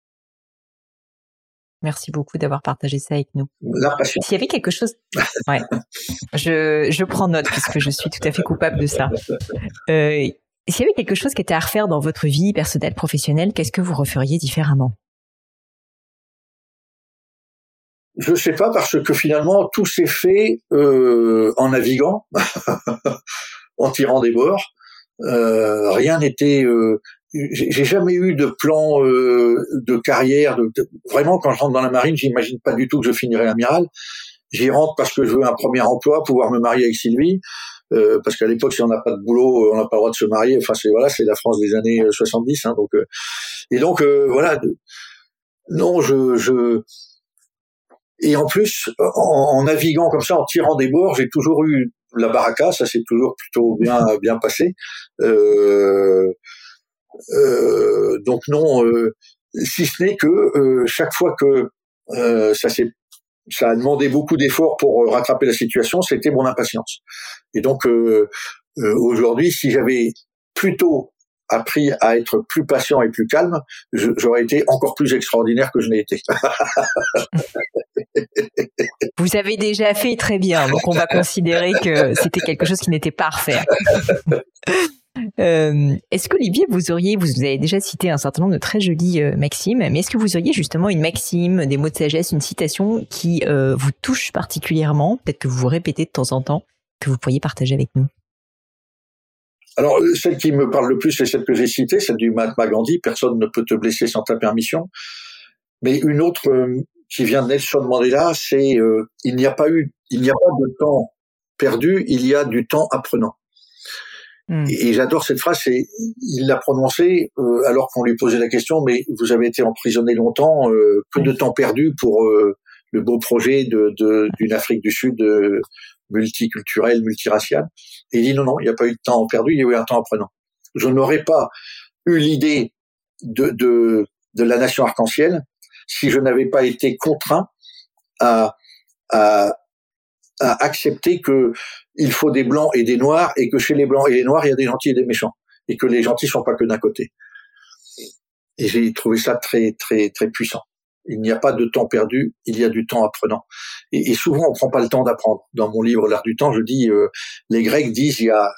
Merci beaucoup d'avoir partagé ça avec nous. La passion. S'il y avait quelque chose, ouais, je prends note puisque je suis tout à fait coupable de ça. S'il y avait quelque chose qui était à refaire dans votre vie personnelle, professionnelle, qu'est-ce que vous referiez différemment? Je sais pas, parce que finalement tout s'est fait en naviguant, en tirant des bords. Rien n'était. J'ai jamais eu de plan de carrière. Vraiment, quand je rentre dans la marine, j'imagine pas du tout que je finirai amiral. J'y rentre parce que je veux un premier emploi, pouvoir me marier avec Sylvie. Parce qu'à l'époque, si on n'a pas de boulot, on n'a pas le droit de se marier. Enfin, c'est la France des années 70. Hein, donc, et donc voilà. Non, et en plus, en naviguant comme ça, en tirant des bords, j'ai toujours eu la baraka, ça s'est toujours plutôt bien passé. Donc non, si ce n'est que chaque fois que ça a demandé beaucoup d'efforts pour rattraper la situation, c'était mon impatience. Et donc aujourd'hui, si j'avais plutôt appris à être plus patient et plus calme, j'aurais été encore plus extraordinaire que je n'ai été. Vous avez déjà fait très bien, donc on va considérer que c'était quelque chose qui n'était pas à refaire. Est-ce qu'Olivier, vous avez déjà cité un certain nombre de très jolies maximes, mais est-ce que vous auriez justement une maxime, des mots de sagesse, une citation qui vous touche particulièrement, peut-être que vous vous répétez de temps en temps, que vous pourriez partager avec nous? Alors, celle qui me parle le plus, c'est celle que j'ai citée, celle du Mahatma Gandhi, personne ne peut te blesser sans ta permission. Mais une autre qui vient de Nelson Mandela, c'est il n'y a pas de temps perdu, il y a du temps apprenant. Et j'adore cette phrase, il l'a prononcée alors qu'on lui posait la question, mais vous avez été emprisonné longtemps, que de temps perdu pour le beau projet d'une Afrique du Sud multiculturelle, multiraciale. Et il dit non, il n'y a pas eu de temps perdu, il y a eu un temps apprenant. Je n'aurais pas eu l'idée de la nation arc-en-ciel si je n'avais pas été contraint à accepter que il faut des blancs et des noirs, et que chez les blancs et les noirs, il y a des gentils et des méchants, et que les gentils sont pas que d'un côté. Et j'ai trouvé ça très, très, très puissant. Il n'y a pas de temps perdu, il y a du temps apprenant. Et souvent, on prend pas le temps d'apprendre. Dans mon livre, L'Art du temps, je dis, les Grecs disent, il y a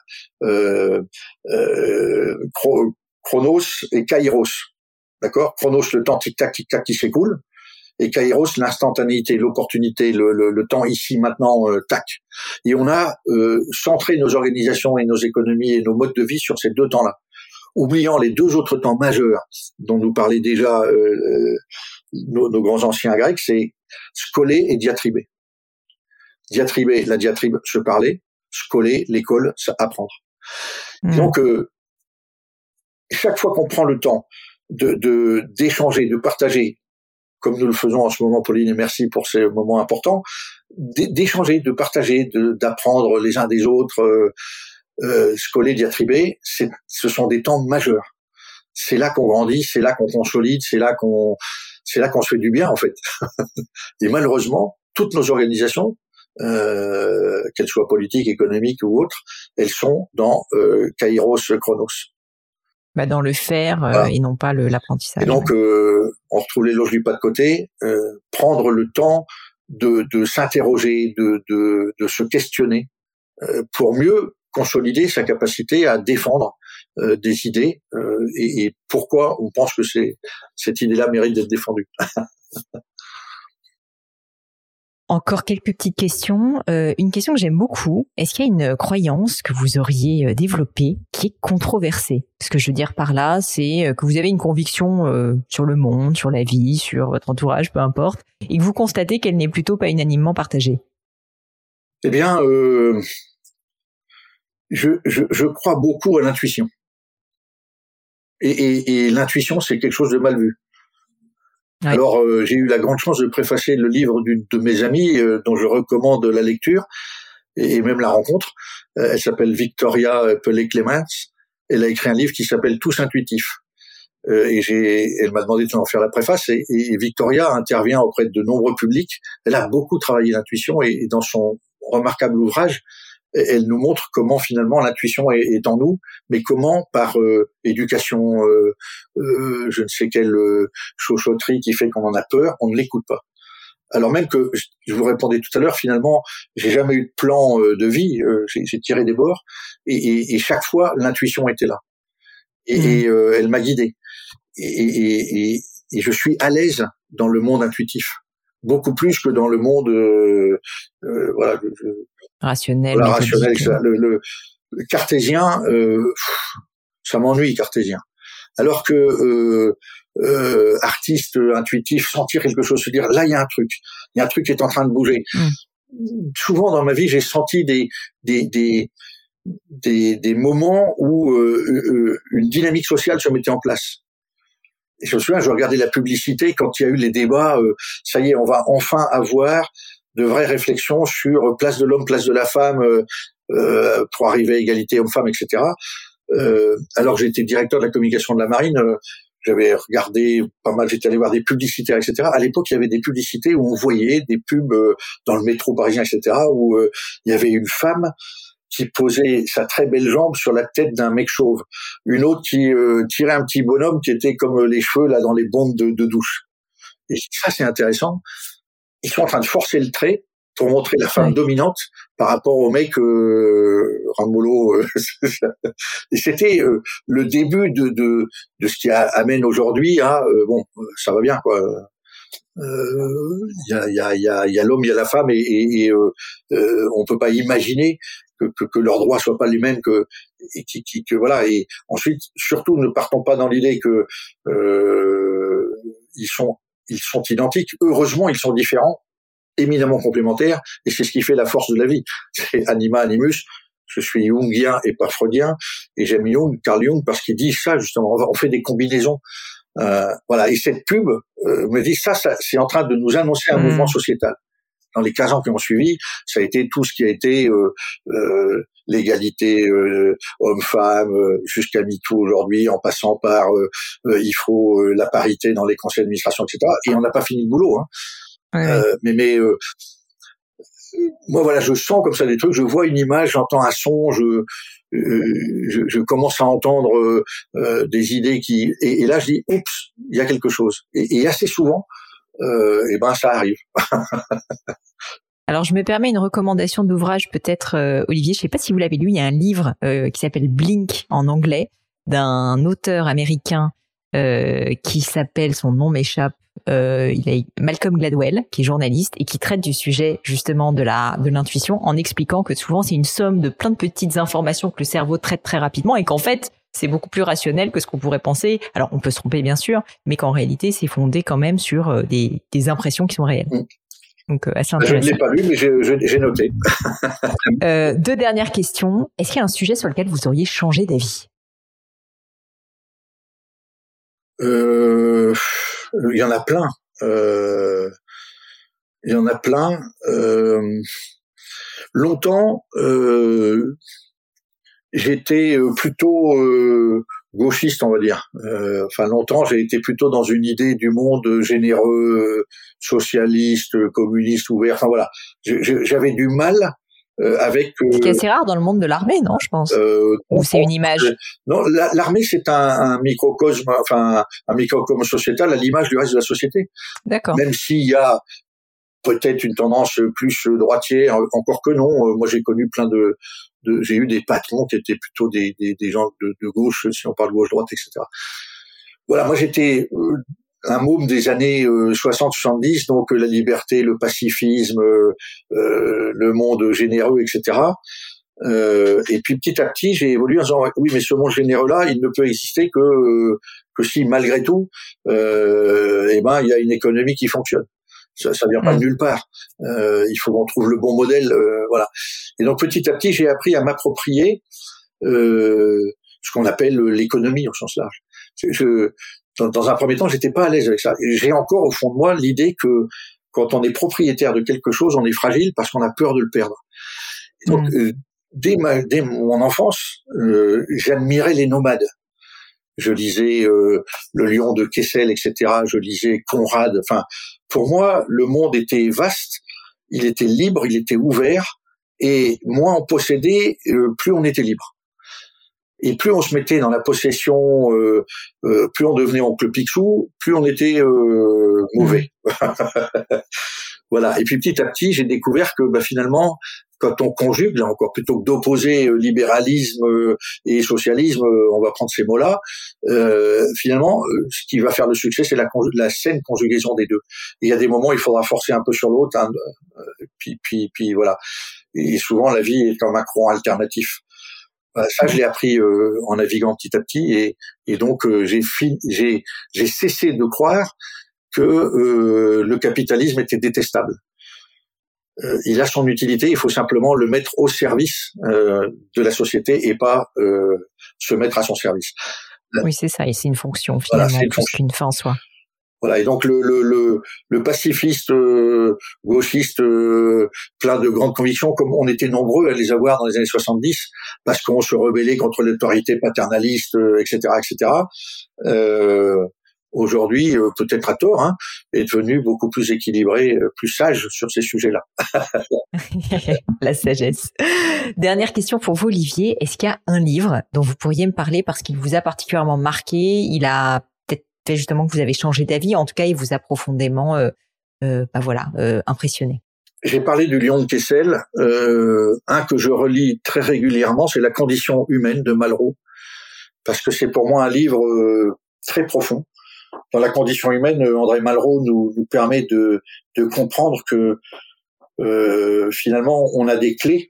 Chronos et Kairos. D'accord? Chronos, le temps tic-tac qui s'écoule. Et Kairos, l'instantanéité, l'opportunité, le temps ici, maintenant, tac. Et on a centré nos organisations et nos économies et nos modes de vie sur ces deux temps-là, oubliant les deux autres temps majeurs dont nous parlaient déjà nos grands anciens grecs, c'est scoler et diatriber. Diatriber, la diatribe, se parler, scoler, l'école, apprendre. Donc, chaque fois qu'on prend le temps d'échanger, de partager, comme nous le faisons en ce moment, Pauline, et merci pour ces moments importants, d'échanger, de partager, d'apprendre les uns des autres, scoler, diatriber, ce sont des temps majeurs. C'est là qu'on grandit, c'est là qu'on consolide, c'est là qu'on se fait du bien, en fait. Et malheureusement, toutes nos organisations, qu'elles soient politiques, économiques ou autres, elles sont dans Kairos Chronos. Dans le faire voilà. Et non pas l'apprentissage. Et donc, on retrouve l'éloge du pas de côté, prendre le temps de s'interroger, de se questionner, pour mieux consolider sa capacité à défendre des idées et pourquoi on pense que cette idée-là mérite d'être défendue. Encore quelques petites questions. Une question que j'aime beaucoup. Est-ce qu'il y a une croyance que vous auriez développée qui est controversée? Ce que je veux dire par là, c'est que vous avez une conviction sur le monde, sur la vie, sur votre entourage, peu importe, et que vous constatez qu'elle n'est plutôt pas unanimement partagée. Eh bien, je crois beaucoup à l'intuition. Et l'intuition, c'est quelque chose de mal vu. Ouais. Alors, j'ai eu la grande chance de préfacer le livre d'une de mes amies, dont je recommande la lecture et même la rencontre. Elle s'appelle Victoria Pellet-Clements. Elle a écrit un livre qui s'appelle Tous intuitifs. Elle m'a demandé d'en faire la préface et Victoria intervient auprès de nombreux publics. Elle a beaucoup travaillé l'intuition et dans son remarquable ouvrage, elle nous montre comment finalement l'intuition est en nous, mais comment par éducation, je ne sais quelle chauchotterie qui fait qu'on en a peur, on ne l'écoute pas. Alors même que, je vous répondais tout à l'heure, finalement, j'ai jamais eu de plan de vie, j'ai tiré des bords, et chaque fois, l'intuition était là. Et elle m'a guidé. Et je suis à l'aise dans le monde intuitif. Beaucoup plus que dans le monde voilà, rationnel. Voilà, rationnel. Le cartésien, ça m'ennuie, cartésien. Alors que artiste intuitif, sentir quelque chose, se dire là il y a un truc qui est en train de bouger. Souvent dans ma vie, j'ai senti des moments où une dynamique sociale se mettait en place. Et je me souviens, je regardais la publicité quand il y a eu les débats, ça y est, on va enfin avoir de vraies réflexions sur place de l'homme, place de la femme, pour arriver à égalité homme-femme, etc. Alors j'étais directeur de la communication de la marine, j'avais regardé pas mal, j'étais allé voir des publicitaires, etc. À l'époque, il y avait des publicités où on voyait des pubs dans le métro parisien, etc., où il y avait une femme qui posait sa très belle jambe sur la tête d'un mec chauve. Une autre qui tirait un petit bonhomme qui était comme les cheveux là dans les bondes de douche. Et ça, c'est intéressant. Ils sont en train de forcer le trait pour montrer la femme dominante par rapport au mec ramollo. Et c'était le début de ce qui amène aujourd'hui à bon, ça va bien quoi. Il y a l'homme, il y a la femme et on peut pas imaginer que leurs droits soient pas les mêmes que voilà. Et ensuite, surtout, ne partons pas dans l'idée que ils sont identiques. Heureusement, ils sont différents, éminemment complémentaires, et c'est ce qui fait la force de la vie. C'est anima animus. Je suis jungien et pas freudien, et j'aime Jung, Carl Jung, parce qu'il dit ça justement. On fait des combinaisons. Voilà. Et cette pub me dit ça, c'est en train de nous annoncer un mouvement sociétal. Dans les 15 ans qui ont suivi, ça a été tout ce qui a été l'égalité homme-femme jusqu'à MeToo aujourd'hui, en passant par il faut la parité dans les conseils d'administration, etc. Et on n'a pas fini le boulot. Hein. Mais moi voilà, je sens comme ça des trucs, je vois une image, j'entends un son, je commence à entendre des idées qui et là je dis oups, il y a quelque chose. Et assez souvent, ça arrive. Alors, je me permets une recommandation d'ouvrage, peut-être, Olivier. Je ne sais pas si vous l'avez lu. Il y a un livre qui s'appelle Blink en anglais d'un auteur américain qui s'appelle, son nom m'échappe, il a Malcolm Gladwell, qui est journaliste et qui traite du sujet justement de l'intuition en expliquant que souvent c'est une somme de plein de petites informations que le cerveau traite très rapidement et qu'en fait c'est beaucoup plus rationnel que ce qu'on pourrait penser. Alors on peut se tromper bien sûr, mais qu'en réalité c'est fondé quand même sur des impressions qui sont réelles. Donc assez intéressant. Je ne l'ai pas lu, mais j'ai noté. 2 dernières questions. Est-ce qu'il y a un sujet sur lequel vous auriez changé d'avis ? Il y en a plein. Il y en a plein. Longtemps, j'étais plutôt gauchiste, on va dire. Longtemps, j'ai été plutôt dans une idée du monde généreux, socialiste, communiste, ouvert. Enfin voilà, j'avais du mal avec. Ce qui est assez rare dans le monde de l'armée, non, je pense. Ou c'est une image. Non, l'armée c'est un microcosme, un microcosme sociétal à l'image du reste de la société. D'accord. Même s'il y a peut-être une tendance plus droitière, encore que non. Moi, j'ai connu j'ai eu des patrons qui étaient plutôt des gens de gauche, si on parle gauche-droite, etc. Voilà, moi j'étais un môme des années 60-70, donc la liberté, le pacifisme, le monde généreux, etc. Et puis petit à petit, j'ai évolué en disant oui, mais ce monde généreux-là, il ne peut exister que si malgré tout, il y a une économie qui fonctionne. Ça vient pas de nulle part. Il faut qu'on trouve le bon modèle, voilà. Et donc petit à petit, j'ai appris à m'approprier ce qu'on appelle l'économie au sens large. Dans un premier temps, j'étais pas à l'aise avec ça. Et j'ai encore au fond de moi l'idée que quand on est propriétaire de quelque chose, on est fragile parce qu'on a peur de le perdre. Et donc dès mon enfance, j'admirais les nomades. Je lisais Le Lion de Kessel, etc. Je lisais Conrad. Enfin, pour moi, le monde était vaste, il était libre, il était ouvert, et moins on possédait, plus on était libre. Et plus on se mettait dans la possession, plus on devenait oncle Picsou, plus on était mauvais. Voilà. Et puis petit à petit, j'ai découvert que finalement, quand on conjugue, là encore, plutôt que d'opposer libéralisme et socialisme, on va prendre ces mots-là, finalement, ce qui va faire le succès, c'est la saine conjugaison des deux. Et il y a des moments où il faudra forcer un peu sur l'autre, hein, puis voilà. Et souvent, la vie est un Macron alternatif. Ça, je l'ai appris en naviguant petit à petit, et donc j'ai cessé de croire que le capitalisme était détestable. Il a son utilité, il faut simplement le mettre au service de la société et pas se mettre à son service. Oui, c'est ça, et c'est une fonction finalement, voilà, plus qu'une fin en soi. Voilà, et donc le pacifiste gauchiste plein de grandes convictions, comme on était nombreux à les avoir dans les années 70, parce qu'on se rebellait contre l'autorité paternaliste, etc., etc. Aujourd'hui, peut-être à tort, hein, est devenu beaucoup plus équilibré, plus sage sur ces sujets-là. La sagesse. Dernière question pour vous, Olivier. Est-ce qu'il y a un livre dont vous pourriez me parler parce qu'il vous a particulièrement marqué, il a peut-être fait justement que vous avez changé d'avis, en tout cas, il vous a profondément impressionné? J'ai parlé du Lion de Kessel. Un que je relis très régulièrement, c'est La condition humaine de Malraux, parce que c'est pour moi un livre très profond. Dans La condition humaine, André Malraux nous permet de comprendre que finalement on a des clés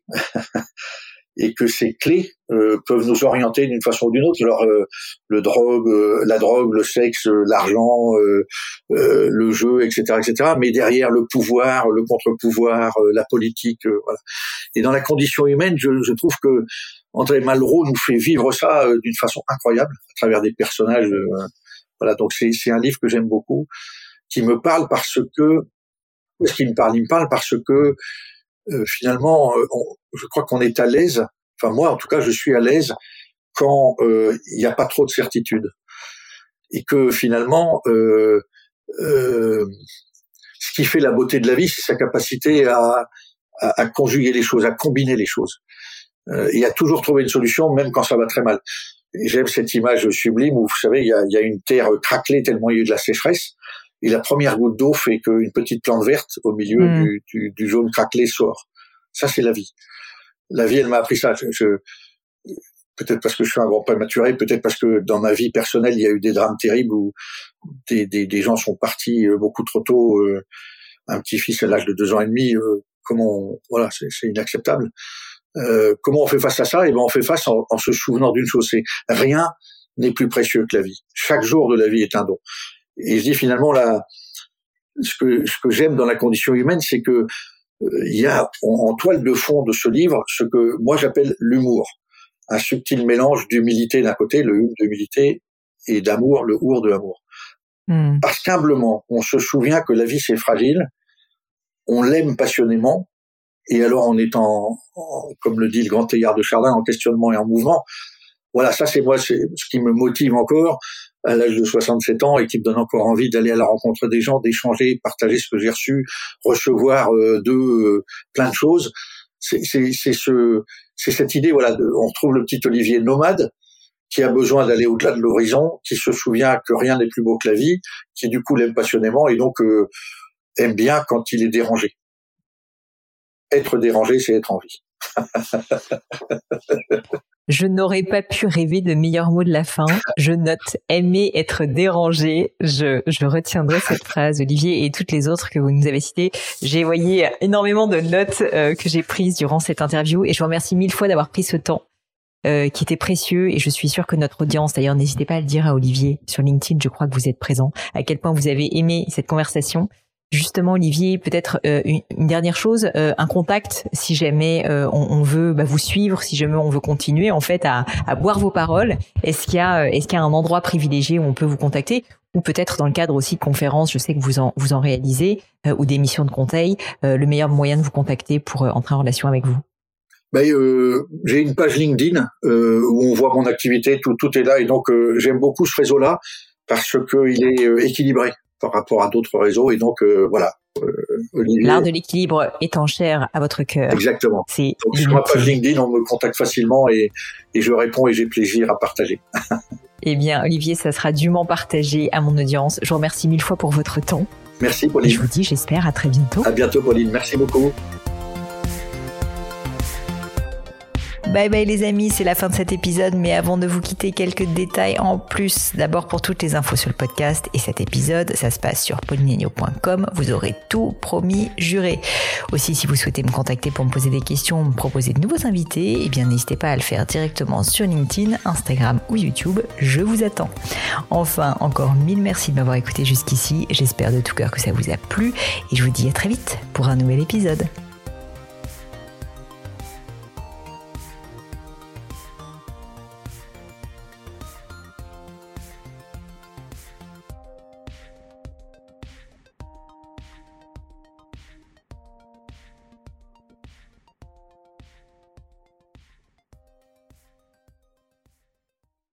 et que ces clés peuvent nous orienter d'une façon ou d'une autre. Alors la drogue, le sexe, l'argent, le jeu, etc., etc. Mais derrière le pouvoir, le contre-pouvoir, la politique, voilà. Et dans La condition humaine, je trouve que André Malraux nous fait vivre ça d'une façon incroyable à travers des personnages. Voilà, donc c'est un livre que j'aime beaucoup, qui me parle parce que il me parle parce que finalement, je crois qu'on est à l'aise. Enfin moi, en tout cas, je suis à l'aise quand il n'y a pas trop de certitude, et que finalement, ce qui fait la beauté de la vie, c'est sa capacité à conjuguer les choses, à combiner les choses, et à toujours trouver une solution, même quand ça va très mal. Et j'aime cette image sublime où, vous savez, il y a une terre craquelée tellement il y a eu de la sécheresse, et la première goutte d'eau fait qu'une petite plante verte au milieu du jaune craquelé sort. Ça, c'est la vie. La vie, elle m'a appris ça. Peut-être parce que je suis un grand prématuré, peut-être parce que dans ma vie personnelle, il y a eu des drames terribles où des gens sont partis beaucoup trop tôt. Un petit-fils à l'âge de 2 ans et demi, voilà, c'est inacceptable. Comment on fait face à ça? On fait face en se souvenant d'une chose, c'est rien n'est plus précieux que la vie. Chaque jour de la vie est un don. Et je dis finalement ce que j'aime dans La condition humaine, c'est que il y a en toile de fond de ce livre ce que moi j'appelle l'humour, un subtil mélange d'humilité d'un côté, le hum d'humilité, et d'amour, le our de amour. Parce qu'humblement, on se souvient que la vie c'est fragile, on l'aime passionnément, et alors on est comme le dit le grand Teilhard de Chardin, en questionnement et en mouvement. Voilà, ça c'est ce qui me motive encore à l'âge de 67 ans et qui me donne encore envie d'aller à la rencontre des gens, d'échanger, partager ce que j'ai reçu, recevoir plein de choses. C'est cette idée, voilà, on retrouve le petit Olivier nomade qui a besoin d'aller au-delà de l'horizon, qui se souvient que rien n'est plus beau que la vie, qui du coup l'aime passionnément et donc aime bien quand il est dérangé. Être dérangé, c'est être en vie. Je n'aurais pas pu rêver de meilleurs mots de la fin. Je note aimer être dérangé. Je retiendrai cette phrase, Olivier, et toutes les autres que vous nous avez citées. J'ai envoyé énormément de notes que j'ai prises durant cette interview et je vous remercie 1000 fois d'avoir pris ce temps qui était précieux et je suis sûre que notre audience, d'ailleurs, n'hésitez pas à le dire à Olivier sur LinkedIn, je crois que vous êtes présent, à quel point vous avez aimé cette conversation. Justement, Olivier, peut-être une dernière chose, un contact, si jamais on veut vous suivre, si jamais on veut continuer en fait à boire vos paroles. Est-ce qu'il y a un endroit privilégié où on peut vous contacter, ou peut-être dans le cadre aussi de conférences, je sais que vous en réalisez, ou d'émissions de conseils, le meilleur moyen de vous contacter pour entrer en relation avec vous? J'ai une page LinkedIn où on voit mon activité, tout est là, et donc j'aime beaucoup ce réseau-là parce que il est équilibré par rapport à d'autres réseaux, et donc voilà. Olivier, l'art de l'équilibre étant cher à votre cœur. Exactement. Donc sur ma page LinkedIn, on me contacte facilement et je réponds et j'ai plaisir à partager. Eh bien, Olivier, ça sera dûment partagé à mon audience. Je vous remercie 1000 fois pour votre temps. Merci, Pauline. Et je vous dis, j'espère, à très bientôt. À bientôt, Pauline. Merci beaucoup. Bye bye les amis, c'est la fin de cet épisode, mais avant de vous quitter, quelques détails en plus. D'abord, pour toutes les infos sur le podcast et cet épisode, ça se passe sur paulinelegnaud.com, vous aurez tout promis, juré. Aussi, si vous souhaitez me contacter pour me poser des questions, me proposer de nouveaux invités, eh bien n'hésitez pas à le faire directement sur LinkedIn, Instagram ou YouTube, je vous attends. Enfin, encore 1000 merci de m'avoir écouté jusqu'ici, j'espère de tout cœur que ça vous a plu et je vous dis à très vite pour un nouvel épisode.